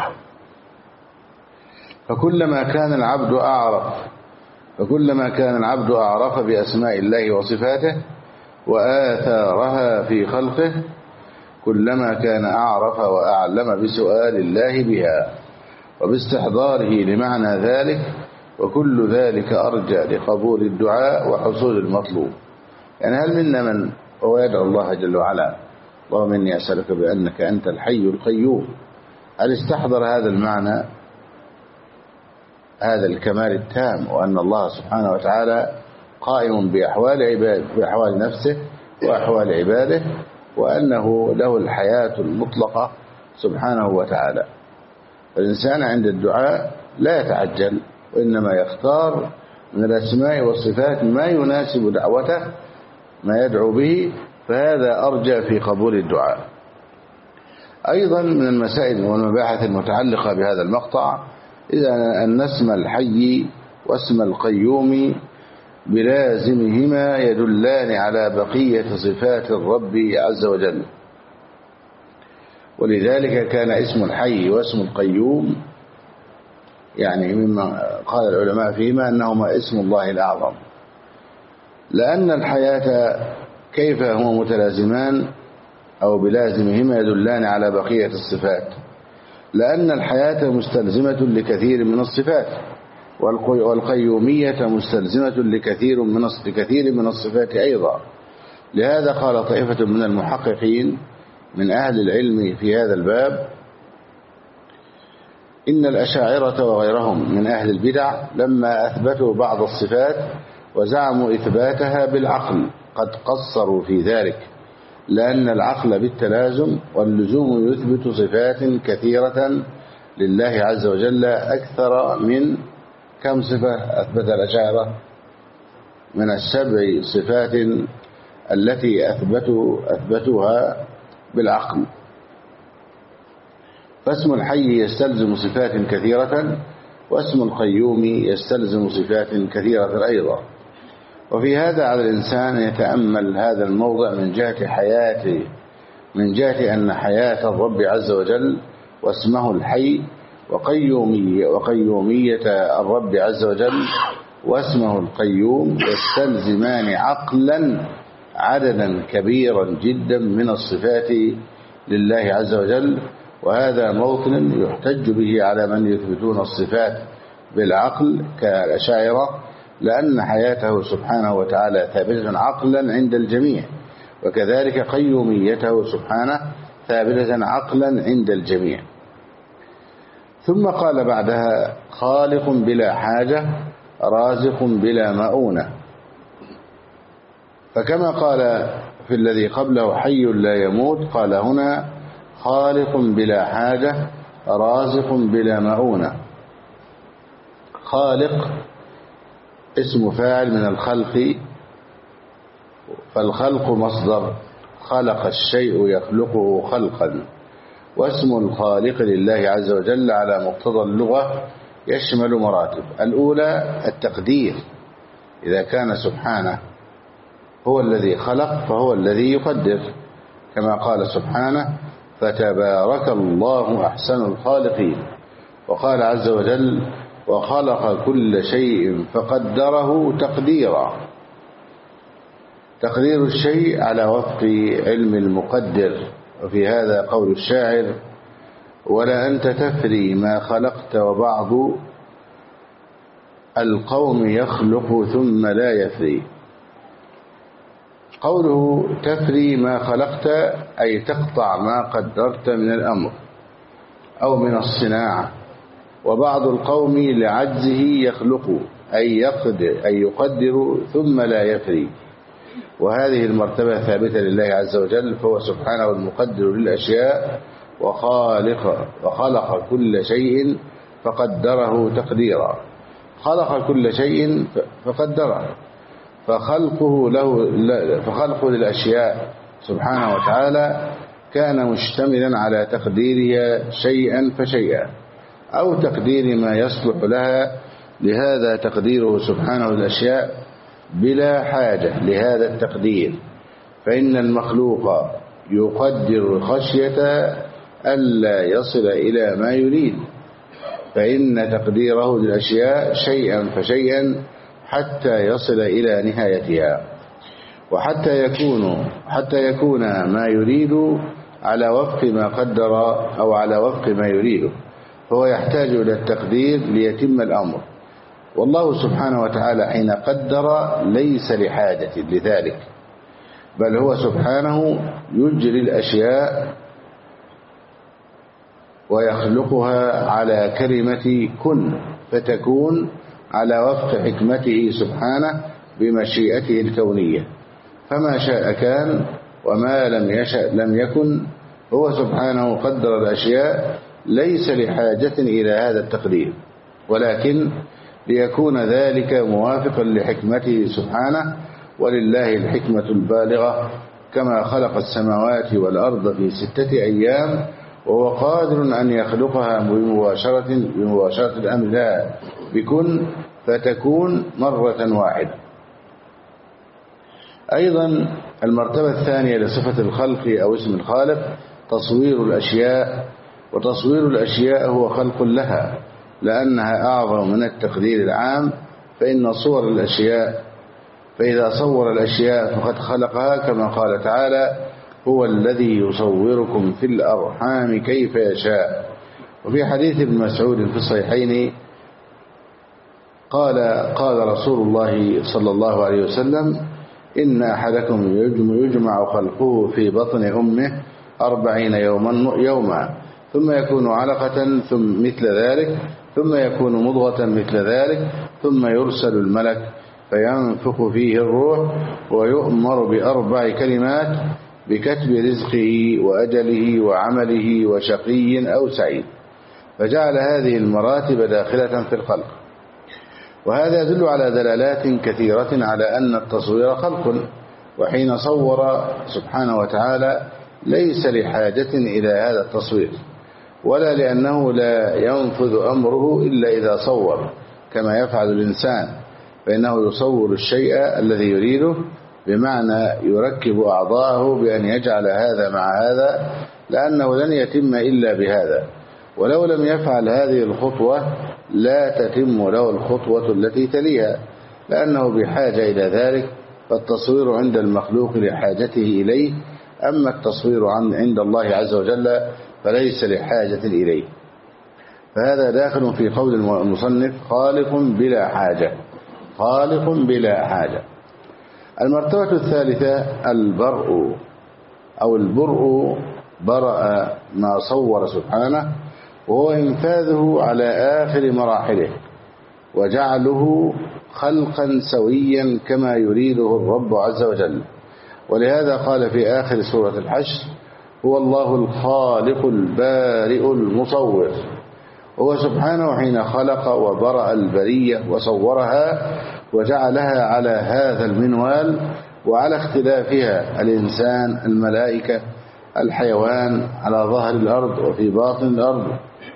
فكلما كان العبد أعرف بأسماء الله وصفاته وآثارها في خلقه كلما كان أعرف وأعلم بسؤال الله بها وباستحضاره لمعنى ذلك، وكل ذلك أرجى لقبول الدعاء وحصول المطلوب. يعني هل منا من هو يدعو الله جل وعلا اللهم إني أسألك بأنك أنت الحي القيوم، هل استحضر هذا المعنى، هذا الكمال التام، وأن الله سبحانه وتعالى قائم بأحوال نفسه وأحوال عباده، وأنه له الحياة المطلقة سبحانه وتعالى. فالإنسان عند الدعاء لا يتعجل، وإنما يختار من الأسماء والصفات ما يناسب دعوته ما يدعو به، فهذا أرجى في قبول الدعاء. أيضا من المسائل والمباحث المتعلقة بهذا المقطع إذا أن اسم الحي واسم القيوم بلازمهما يدلان على بقية صفات الرب عز وجل، ولذلك كان اسم الحي واسم القيوم يعني مما قال العلماء فيما أنهما اسم الله الأعظم، لأن الحياة كيف هما متلازمان أو بلازمهما يدلان على بقية الصفات، لأن الحياة مستلزمة لكثير من الصفات، والقيومية مستلزمة لكثير من الصفات أيضا. لهذا قال طائفة من المحققين من أهل العلم في هذا الباب إن الأشاعرة وغيرهم من أهل البدع لما أثبتوا بعض الصفات وزعموا إثباتها بالعقل قد قصروا في ذلك، لأن العقل بالتلازم واللزوم يثبت صفات كثيرة لله عز وجل أكثر من كم صفة أثبت الأشاعرة؟ من 7 صفات التي أثبتوها بالعقل. فاسم الحي يستلزم صفات كثيرة، واسم القيوم يستلزم صفات كثيرة أيضا. وفي هذا على الإنسان يتأمل هذا الموضع من جهة حياته، من جهة أن حياة الرب عز وجل واسمه الحي وقيومية الرب عز وجل واسمه القيوم يستلزمان عقلا عددا كبيرا جدا من الصفات لله عز وجل، وهذا موطن يحتج به على من يثبتون الصفات بالعقل كالأشاعرة، لأن حياته سبحانه وتعالى ثابتة عقلا عند الجميع، وكذلك قيوميته سبحانه ثابتة عقلا عند الجميع. ثم قال بعدها خالق بلا حاجة رازق بلا مؤونة، فكما قال في الذي قبله حي لا يموت قال هنا خالق بلا حاجة رازق بلا مؤونة. خالق اسم فاعل من الخلق، فالخلق مصدر خلق الشيء يخلقه خلقا، واسم الخالق لله عز وجل على مقتضى اللغة يشمل مراتب. الأولى التقدير، إذا كان سبحانه هو الذي خلق فهو الذي يقدر، كما قال سبحانه فتبارك الله أحسن الخالقين. وقال عز وجل وخلق كل شيء فقدره تقديرا. تقدير الشيء على وفق علم المقدر، وفي هذا قول الشاعر ولا أنت تفري ما خلقت وبعض القوم يخلق ثم لا يفري. قوله تفري ما خلقت أي تقطع ما قدرت من الأمر، أو من الصناعة. وبعض القوم لعجزه يخلق أي يقدر ثم لا يفري، وهذه المرتبة ثابتة لله عز وجل، فهو سبحانه المقدر للأشياء وخلق كل شيء فقدره تقديرا. خلق كل شيء فقدره، فخلقه للأشياء سبحانه وتعالى كان مشتملا على تقديرها شيئا فشيئا أو تقدير ما يصلح لها. لهذا تقديره سبحانه للأشياء بلا حاجة لهذا التقدير، فإن المخلوق يقدر خشية ألا يصل إلى ما يريد، فإن تقديره للأشياء شيئا فشيئا حتى يصل إلى نهايتها، حتى يكون ما يريد على وفق ما قدر أو على وفق ما يريده، فهو يحتاج إلى التقدير ليتم الأمر. والله سبحانه وتعالى حين قدر ليس لحاجة لذلك، بل هو سبحانه يجري الأشياء ويخلقها على كلمة كن فتكون على وفق حكمته سبحانه بمشيئته الكونية، فما شاء كان وما لم يشأ لم يكن. هو سبحانه قدر الأشياء ليس لحاجة إلى هذا التقدير، ولكن ليكون ذلك موافقا لحكمته سبحانه. ولله الحكمة البالغة، كما خلق السماوات والأرض في 6 أيام وهو قادر أن يخلقها بمباشرة الأمر لها بكن فتكون مرة واحدة. أيضا المرتبة الثانية لصفة الخلق أو اسم الخالق تصوير الأشياء، وتصوير الأشياء هو خلق لها لأنها أعظم من التقدير العام، فإذا صور الأشياء فقد خلقها، كما قال تعالى هو الذي يصوركم في الأرحام كيف يشاء. وفي حديث ابن مسعود في الصحيحين قال رسول الله صلى الله عليه وسلم إن أحدكم يجمع خلقه في بطن أمه 40 يوما ثم يكون علقة ثم مثل ذلك ثم يكون مضغة مثل ذلك ثم يرسل الملك فينفخ فيه الروح ويؤمر ب4 كلمات بكتب رزقه وأجله وعمله وشقي أو سعيد، فجعل هذه المراتب داخلة في الخلق. وهذا يدل على دلالات كثيرة على أن التصوير خلق، وحين صور سبحانه وتعالى ليس لحاجة إلى هذا التصوير، ولا لأنه لا ينفذ أمره إلا إذا صور كما يفعل الإنسان، فإنه يصور الشيء الذي يريده، بمعنى يركب أعضاءه بأن يجعل هذا مع هذا، لأنه لن يتم إلا بهذا، ولو لم يفعل هذه الخطوة لا تتم له الخطوة التي تليها، لأنه بحاجة إلى ذلك. فالتصوير عند المخلوق لحاجته إليه، أما التصوير عند الله عز وجل فليس لحاجة إليه. فهذا داخل في قول المصنف خالق بلا حاجة، خالق بلا حاجة. المرتبة الثالثة البرء أو البرء، برأ ما صور سبحانه، وهو إنفاذه على آخر مراحله وجعله خلقا سويا كما يريده الرب عز وجل. ولهذا قال في آخر سورة الحشر هو الله الخالق البارئ المصور. هو سبحانه حين خلق وبرأ البرية وصورها وجعلها على هذا المنوال وعلى اختلافها، الإنسان، الملائكة، الحيوان على ظهر الأرض وفي باطن الأرض،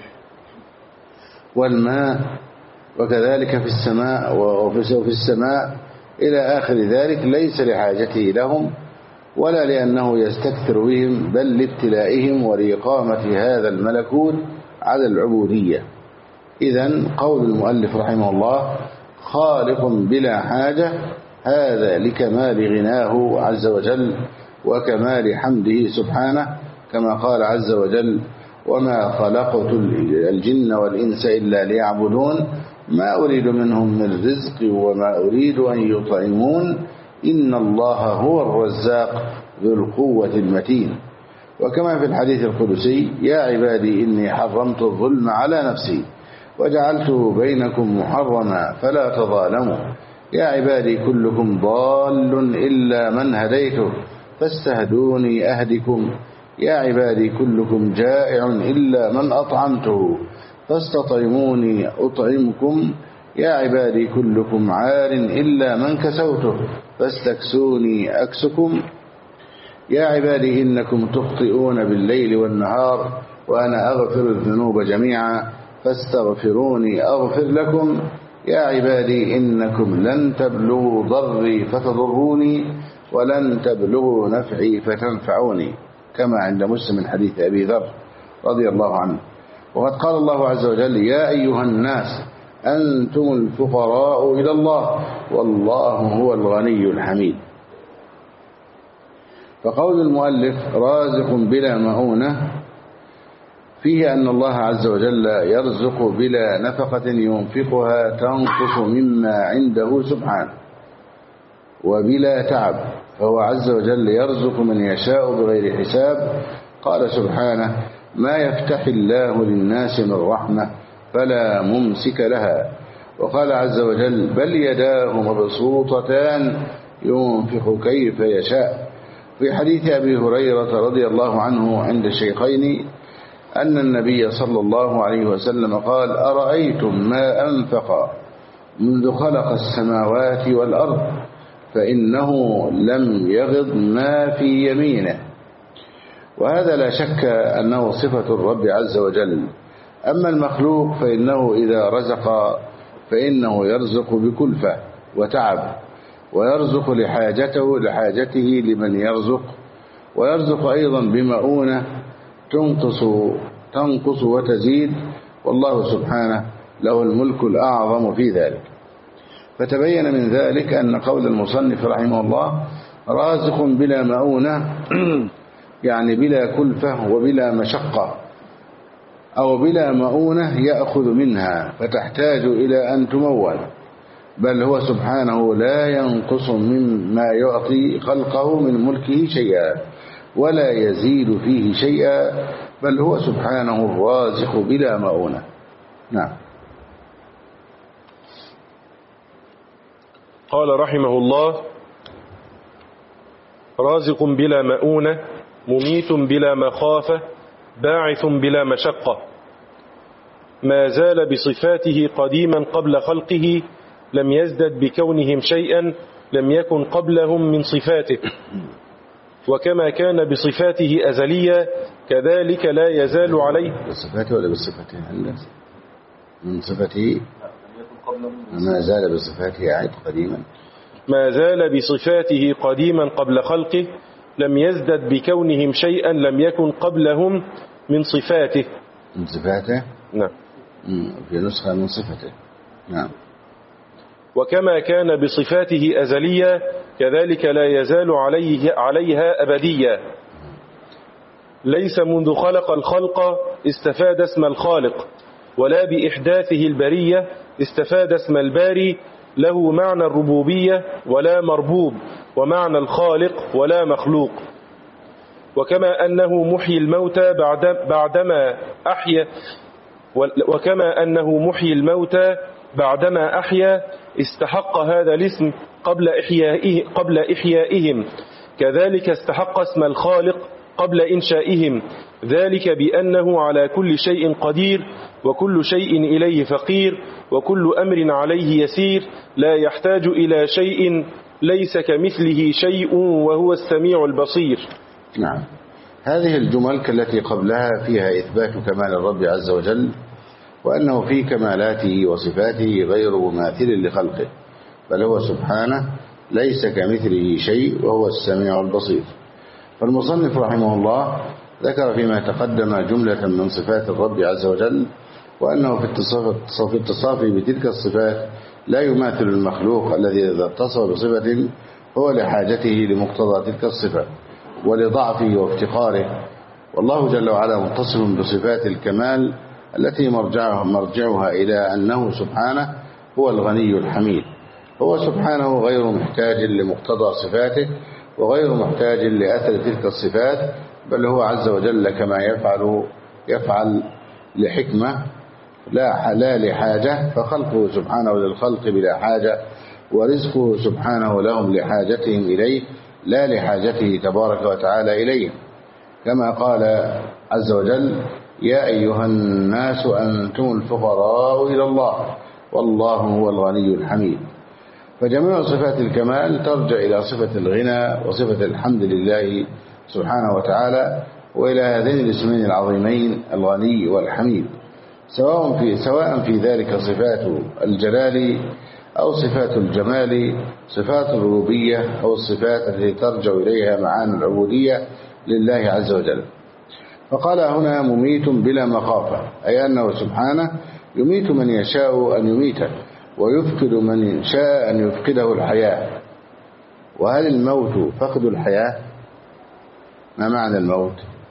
والماء، وكذلك في السماء وفي السماء إلى آخر ذلك، ليس لحاجته لهم ولا لأنه يستكثر بهم، بل لابتلائهم ولإقامة هذا الملكوت على العبودية. إذن قول المؤلف رحمه الله خالق بلا حاجة، هذا لكمال غناه عز وجل وكمال حمده سبحانه، كما قال عز وجل وما خلقت الجن والإنس إلا ليعبدون ما أريد منهم من رزق وما أريد أن يطعمون إن الله هو الرزاق ذو القوة المتين. وكما في الحديث القدسي: يا عبادي إني حرمت الظلم على نفسي وجعلته بينكم محرما فلا تظالموا، يا عبادي كلكم ضال إلا من هديته فاستهدوني أهدكم، يا عبادي كلكم جائع إلا من أطعمته فاستطعموني أطعمكم، يا عبادي كلكم عار إلا من كسوته فاستكسوني أكسكم، يا عبادي إنكم تخطئون بالليل والنهار وأنا أغفر الذنوب جميعا فاستغفروني أغفر لكم، يا عبادي إنكم لن تبلغوا ضري فتضروني ولن تبلغوا نفعي فتنفعوني، كما عند مسلم من حديث أبي ذر رضي الله عنه. وقد قال الله عز وجل: يا أيها الناس أنتم الفقراء إلى الله والله هو الغني الحميد. فقول المؤلف رازق بلا مؤونة فيه أن الله عز وجل يرزق بلا نفقة ينفقها تنقص مما عنده سبحانه وبلا تعب، فهو عز وجل يرزق من يشاء بغير حساب. قال سبحانه: ما يفتح الله للناس من رحمة فلا ممسك لها. وقال عز وجل: بل يداه مبسوطتان ينفق كيف يشاء. في حديث أبي هريرة رضي الله عنه عند الشيخين أن النبي صلى الله عليه وسلم قال: أرأيتم ما أنفق منذ خلق السماوات والأرض فإنه لم يغض ما في يمينه. وهذا لا شك أنه صفة الرب عز وجل. أما المخلوق فإنه إذا رزق فإنه يرزق بكلفة وتعب، ويرزق لحاجته لمن يرزق، ويرزق أيضا بمؤونة تنقص وتزيد، والله سبحانه له الملك الأعظم في ذلك. فتبين من ذلك أن قول المصنف رحمه الله رازق بلا مؤونة يعني بلا كلفة وبلا مشقة، أو بلا مؤونة يأخذ منها فتحتاج إلى أن تمول، بل هو سبحانه لا ينقص مما يعطي خلقه من ملكه شيئا ولا يزيد فيه شيئا، بل هو سبحانه الرازق بلا مؤونة. نعم. قال رحمه الله: رازق بلا مؤونة، مميت بلا مخافة، باعث بلا مشقة، ما زال بصفاته قديما قبل خلقه، لم يزدد بكونهم شيئا لم يكن قبلهم من صفاته، وكما كان بصفاته أزلية كذلك لا يزال عليه. بصفاته ولا بصفاته؟ من صفاته ما زال بصفاته عيد قديما، ما زال بصفاته قديما قبل خلقه، لم يزدد بكونهم شيئا لم يكن قبلهم من صفاته. من صفاته؟ نعم. في نسخة من صفته. نعم. وكما كان بصفاته أزلية كذلك لا يزال عليها أبدية، ليس منذ خلق الخلق استفاد اسم الخالق، ولا بإحداثه البرية استفاد اسم الباري، له معنى الربوبية ولا مربوب، ومعنى الخالق ولا مخلوق. وكما أنه محيي الموتى بعدما أحيا استحق هذا الاسم قبل إحيائهم، كذلك استحق اسم الخالق قبل إنشائهم، ذلك بأنه على كل شيء قدير، وكل شيء إليه فقير، وكل أمر عليه يسير، لا يحتاج إلى شيء، ليس كمثله شيء وهو السميع البصير. نعم. هذه الجمل التي قبلها فيها إثبات كمال الرب عز وجل، وأنه في كمالاته وصفاته غير مماثل لخلقه، بل هو سبحانه ليس كمثله شيء وهو السميع البصير. فالمصنف رحمه الله ذكر فيما تقدم جملة من صفات الرب عز وجل، وأنه في التصافي بتلك الصفات لا يماثل المخلوق الذي إذا اتصف بصفة هو لحاجته لمقتضى تلك الصفة ولضعفه وافتقاره، والله جل وعلا متصف بصفات الكمال التي مرجعها إلى أنه سبحانه هو الغني الحميد. هو سبحانه غير محتاج لمقتضى صفاته وغير محتاج لأثر تلك الصفات، بل هو عز وجل كما يفعل لحكمة لا لحاجة، فخلقه سبحانه للخلق بلا حاجة، ورزقه سبحانه لهم لحاجتهم إليه لا لحاجته تبارك وتعالى إليه، كما قال عز وجل: يا أيها الناس أنتم الفقراء إلى الله والله هو الغني الحميد. فجميع صفات الكمال ترجع إلى صفة الغنى وصفة الحمد لله سبحانه وتعالى، وإلى هذين الاسمين العظيمين الغني والحميد، سواء في ذلك صفات الجلال أو صفات الجمال، صفات الربوبية أو الصفات التي ترجع إليها معاني العبودية لله عز وجل. فقال هنا: مميت بلا مخافة، أي أنه سبحانه يميت من يشاء أن يميته، ويفقد من شاء أن يفقده الحياة. وهل الموت فقد الحياة؟ ما معنى الموت؟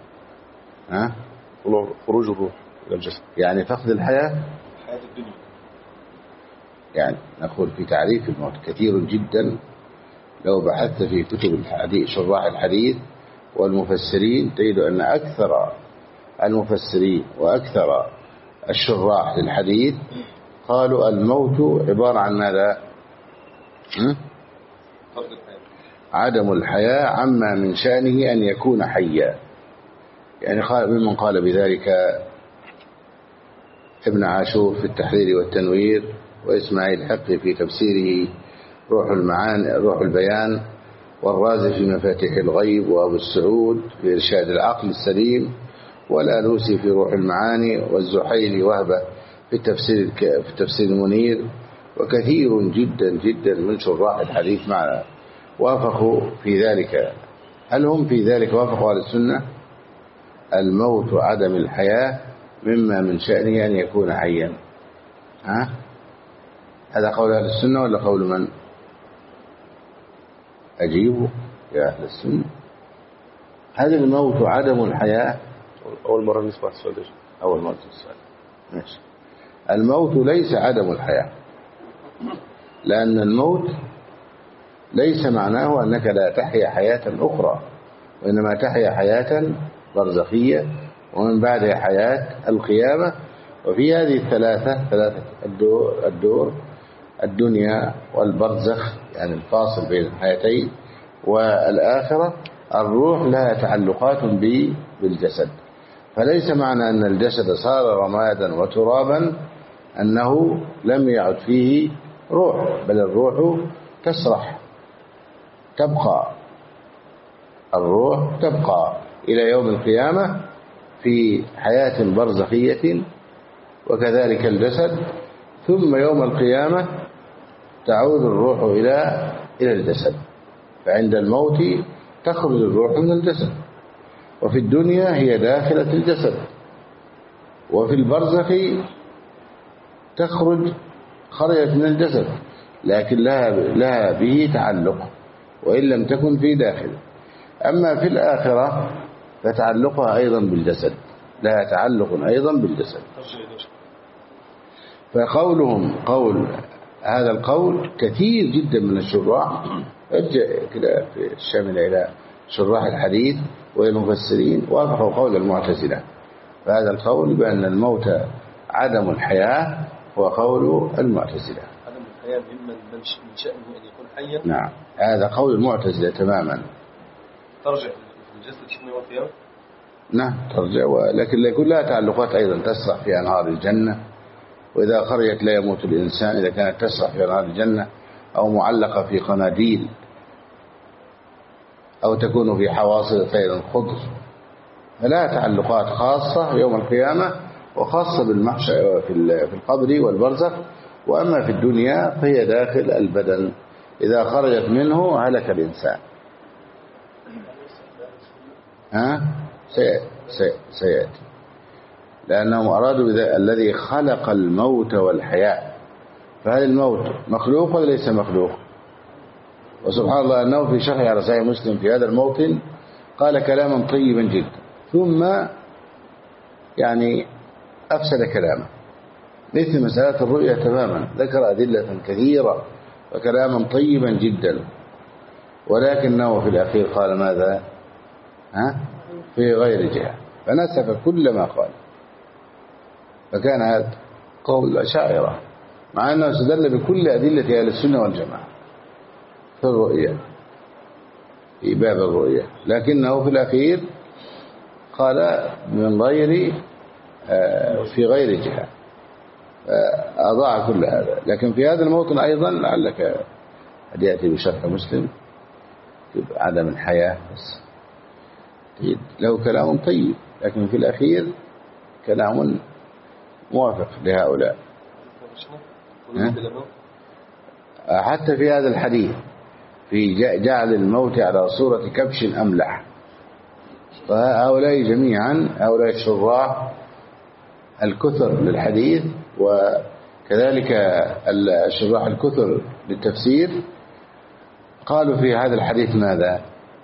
خروج الروح إلى الجسد، يعني فقد الحياة، حياة الدنيا. يعني نقول في تعريف الموت كثير جدا، لو بحثت في كتب الحديث شراح الحديث والمفسرين تجد أن أكثر المفسرين وأكثر الشراح للحديث قالوا الموت عبارة عن ماذا؟ عدم الحياة عما من شأنه أن يكون حيا. يعني ممن قال بذلك ابن عاشور في التحرير والتنوير، وإسماعيل حقي في تفسيره روح البيان، والرازي في مفاتيح الغيب، وأبو السعود في إرشاد العقل السليم، والآلوسي في روح المعاني، والزحيلي وهبة في التفسير المنير، وكثير جدا جدا من شراح الحديث معنا وافقوا في ذلك. هل هم في ذلك وافقوا على السنة؟ الموت عدم الحياة مما من شأنه أن يكون حيا. هذا قول أهل السنة ولا قول من؟ أجيبوا يا أهل السنة. هل الموت عدم الحياة؟ أول مرة نسمع السؤال ده. أول مرة نسمع. ماشي. الموت ليس عدم الحياة، لأن الموت ليس معناه أنك لا تحيا حياة أخرى، وإنما تحيا حياة برزخية، ومن بعدها حياة القيامة. وفي هذه ثلاثة الدور الدنيا والبرزخ، يعني الفاصل بين الحياتين، والآخرة الروح لها تعلقات بالجسد. فليس معنى أن الجسد صار رمادا وترابا أنه لم يعد فيه روح، بل الروح تسرح، تبقى الروح تبقى إلى يوم القيامة في حياة برزخية، وكذلك الجسد، ثم يوم القيامة تعود الروح إلى الجسد. فعند الموت تخرج الروح من الجسد، وفي الدنيا هي داخلة الجسد، وفي البرزخ خرجت من الجسد، لكن لها به تعلق وإن لم تكن في داخل. أما في الآخرة فتعلقها أيضا بالجسد، لها تعلق أيضا بالجسد. فقولهم هذا القول كثير جدا من الشراح كده في الشامل إلى شراح الحديث والمفسرين وافقوا قول المعتزلة. فهذا القول بأن الموت عدم الحياة هو قول المعتزلة. عدم الحياة ممن من شأنه أن يكون حيا. نعم، هذا قول المعتزلة تماما. ترجع في الجسد شنو يوم القيامة؟ نعم ترجع، ولكن يكون لها تعلقات أيضا، تسرح في أنهار الجنة، وإذا خرجت لا يموت الإنسان إذا كانت تسرح في أنهار الجنة، أو معلقة في قناديل، أو تكون في حواصل طير خضر، فلها تعلقات خاصة يوم القيامة، وخاصة بالمحشر في القبر والبرزخ. وأما في الدنيا فهي داخل البدن، إذا خرجت منه هلك الإنسان. سيأتي، لأنهم أرادوا الذي خلق الموت والحياة. فهل الموت مخلوق ولا ليس مخلوق؟ وسبحان الله أنه في شرح على صحيح مسلم في هذا الموطن قال كلاما طيبا جدا، ثم يعني أفسد كلامه، مثل مسألة الرؤية تماما، ذكر أدلة كثيرة وكلاما طيبا جدا، ولكنه في الأخير قال ماذا؟ في غير جهة، فنسف كل ما قال. فكان هذا قول الأشاعرة، مع أنه استدل بكل أدلة أهل السنة والجماعة في الرؤية، في باب الرؤية، لكنه في الأخير قال من غير في غير جهة، أضاع كل هذا. لكن في هذا الموطن أيضا لعلك قد يأتي بشرح مسلم عدم الحياة، بس له كلام طيب، لكن في الأخير كلام موافق لهؤلاء. حتى في هذا الحديث في جعل الموت على صورة كبش أملح، فهؤلاء جميعا هؤلاء الشراح الكثر للحديث، وكذلك الشراح الكثر للتفسير، قالوا في هذا الحديث ماذا؟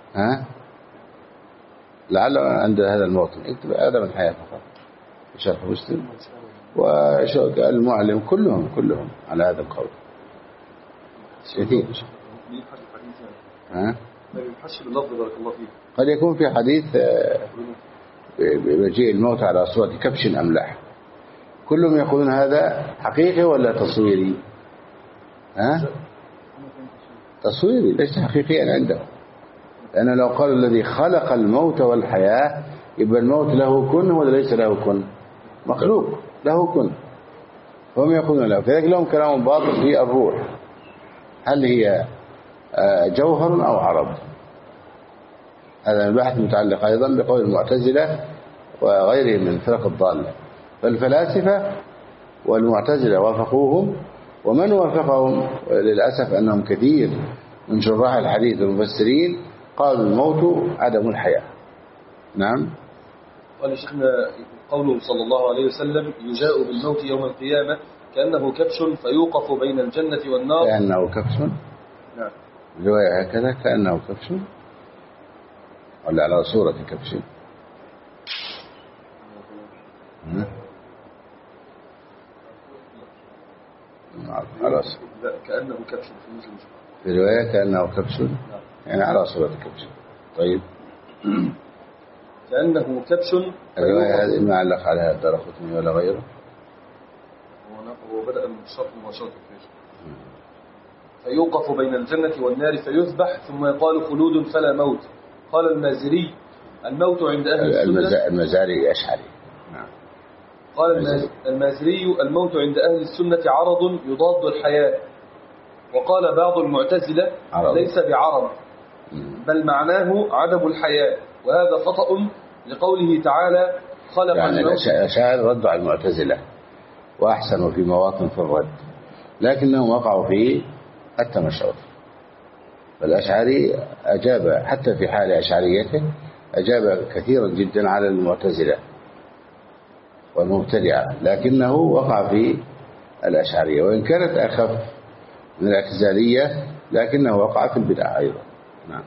لعل عند هذا الموطن اكتب آدم الحياة فقط في شرح مسلم، والمعلم كلهم على هذا القول كثير. قد يكون في حديث بمجيء الموت على صورة كبش أملح، كلهم يقولون هذا حقيقي ولا تصويري؟ تصويري، ليس حقيقيا عندهم، لأن لو قالوا الذي خلق الموت والحياة يبقى الموت له كن ولا ليس له كن؟ مخلوق له كن، فهم يقولون له. كذلك لهم كلام باطل في الروح، هل هي جوهر أو عرض؟ هذا البحث متعلق أيضا بقول المعتزلة وغيرهم من فرق الضالة. فالفلاسفة والمعتزلة وافقوهم، ومن وافقهم للأسف أنهم كثير من شراح الحديث والمفسرين قالوا الموت عدم الحياة. نعم. قال شيخنا قوله صلى الله عليه وسلم يجاء بالموت يوم القيامة كأنه كبش فيوقف بين الجنة والنار. كأنه كبش. نعم. الرواية هكذا كأنه كبش ولا على صورة كبش؟ على لا كأنه كبش في الرواية كأنه كبش، يعني على صورة كبش. طيب كأنه كبش. الرواية هذه ما علق عليها الدارقطني ولا غيره؟ هو بدأ من الشرط مباشرة فيوقف بين الجنة والنار فيذبح ثم يقال خلود فلا موت. قال المازري الموت عند أهل السنة. المزاري أشعري. نعم. قال المازري الموت عند أهل السنة عرض يضاد الحياة. وقال بعض المعتزلة ليس بعرض بل معناه عدم الحياة، وهذا خطأ لقوله تعالى خلق يعني الموت. الأشاعرة ردوا على المعتزلة وأحسنوا في مواطن في الرد، لكنهم وقعوا في التمشط. فالأشعري أجاب حتى في حال أشعريته أجاب كثيرا جدا على المعتزلة والمبتدعة، لكنه وقع في الأشعرية وإن كانت أخف من الاعتزالية، لكنه وقع في البدع أيضا. نعم.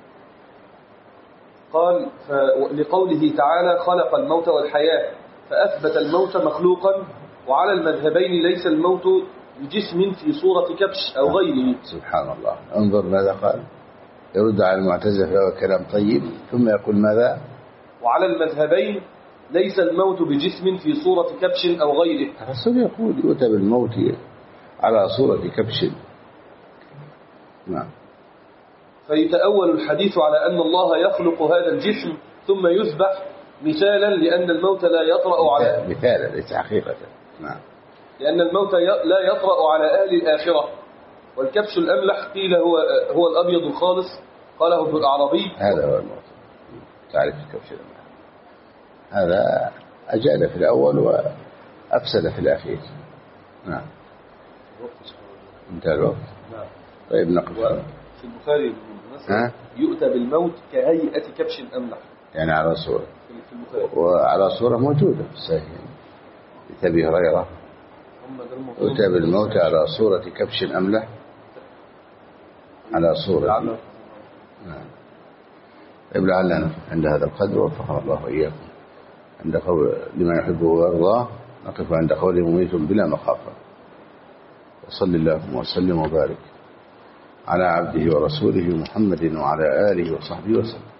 قال لقوله تعالى خلق الموت والحياة فأثبت الموت مخلوقا، وعلى المذهبين ليس الموت بجسم في صورة كبش أو غيره. سبحان الله، انظر ماذا قال، يرد على المعتزلة فهو كلام طيب، ثم يقول ماذا؟ وعلى المذهبين ليس الموت بجسم في صورة كبش أو غيره. الرسول يقول يؤتى بالموت على صورة كبش. نعم. فيتأول الحديث على أن الله يخلق هذا الجسم ثم يذبح مثالا لأن الموت لا يطرأ على مثالا ليس حقيقة. نعم. لأن الموت لا يطرأ على أهل الآخرة. والكبش الأملح قيل هو الأبيض الخالص، قاله ابن الأعرابي. هذا هو الموت. تعرف الكبش الأملح هذا أجاد في الأول وأفسد في الأخير. نعم. انتهى الوقت. نعم. طيب نقف. في البخاري يؤتى بالموت كهيئة كبش أملح، يعني على صورة في البخاري، وعلى صورة موجودة في الصحيح لأبي هريرة يؤتى بالموت على صورة كبش أملح، على صورة. نعم. طيب لعلنا عند هذا القدر وفقنا الله وإياكم عند قول لما يحبه ويرضاه، نقف عند قوله مميت بلا مخافة. وصل اللهم وسلم وبارك على عبده ورسوله محمد وعلى آله وصحبه وسلم.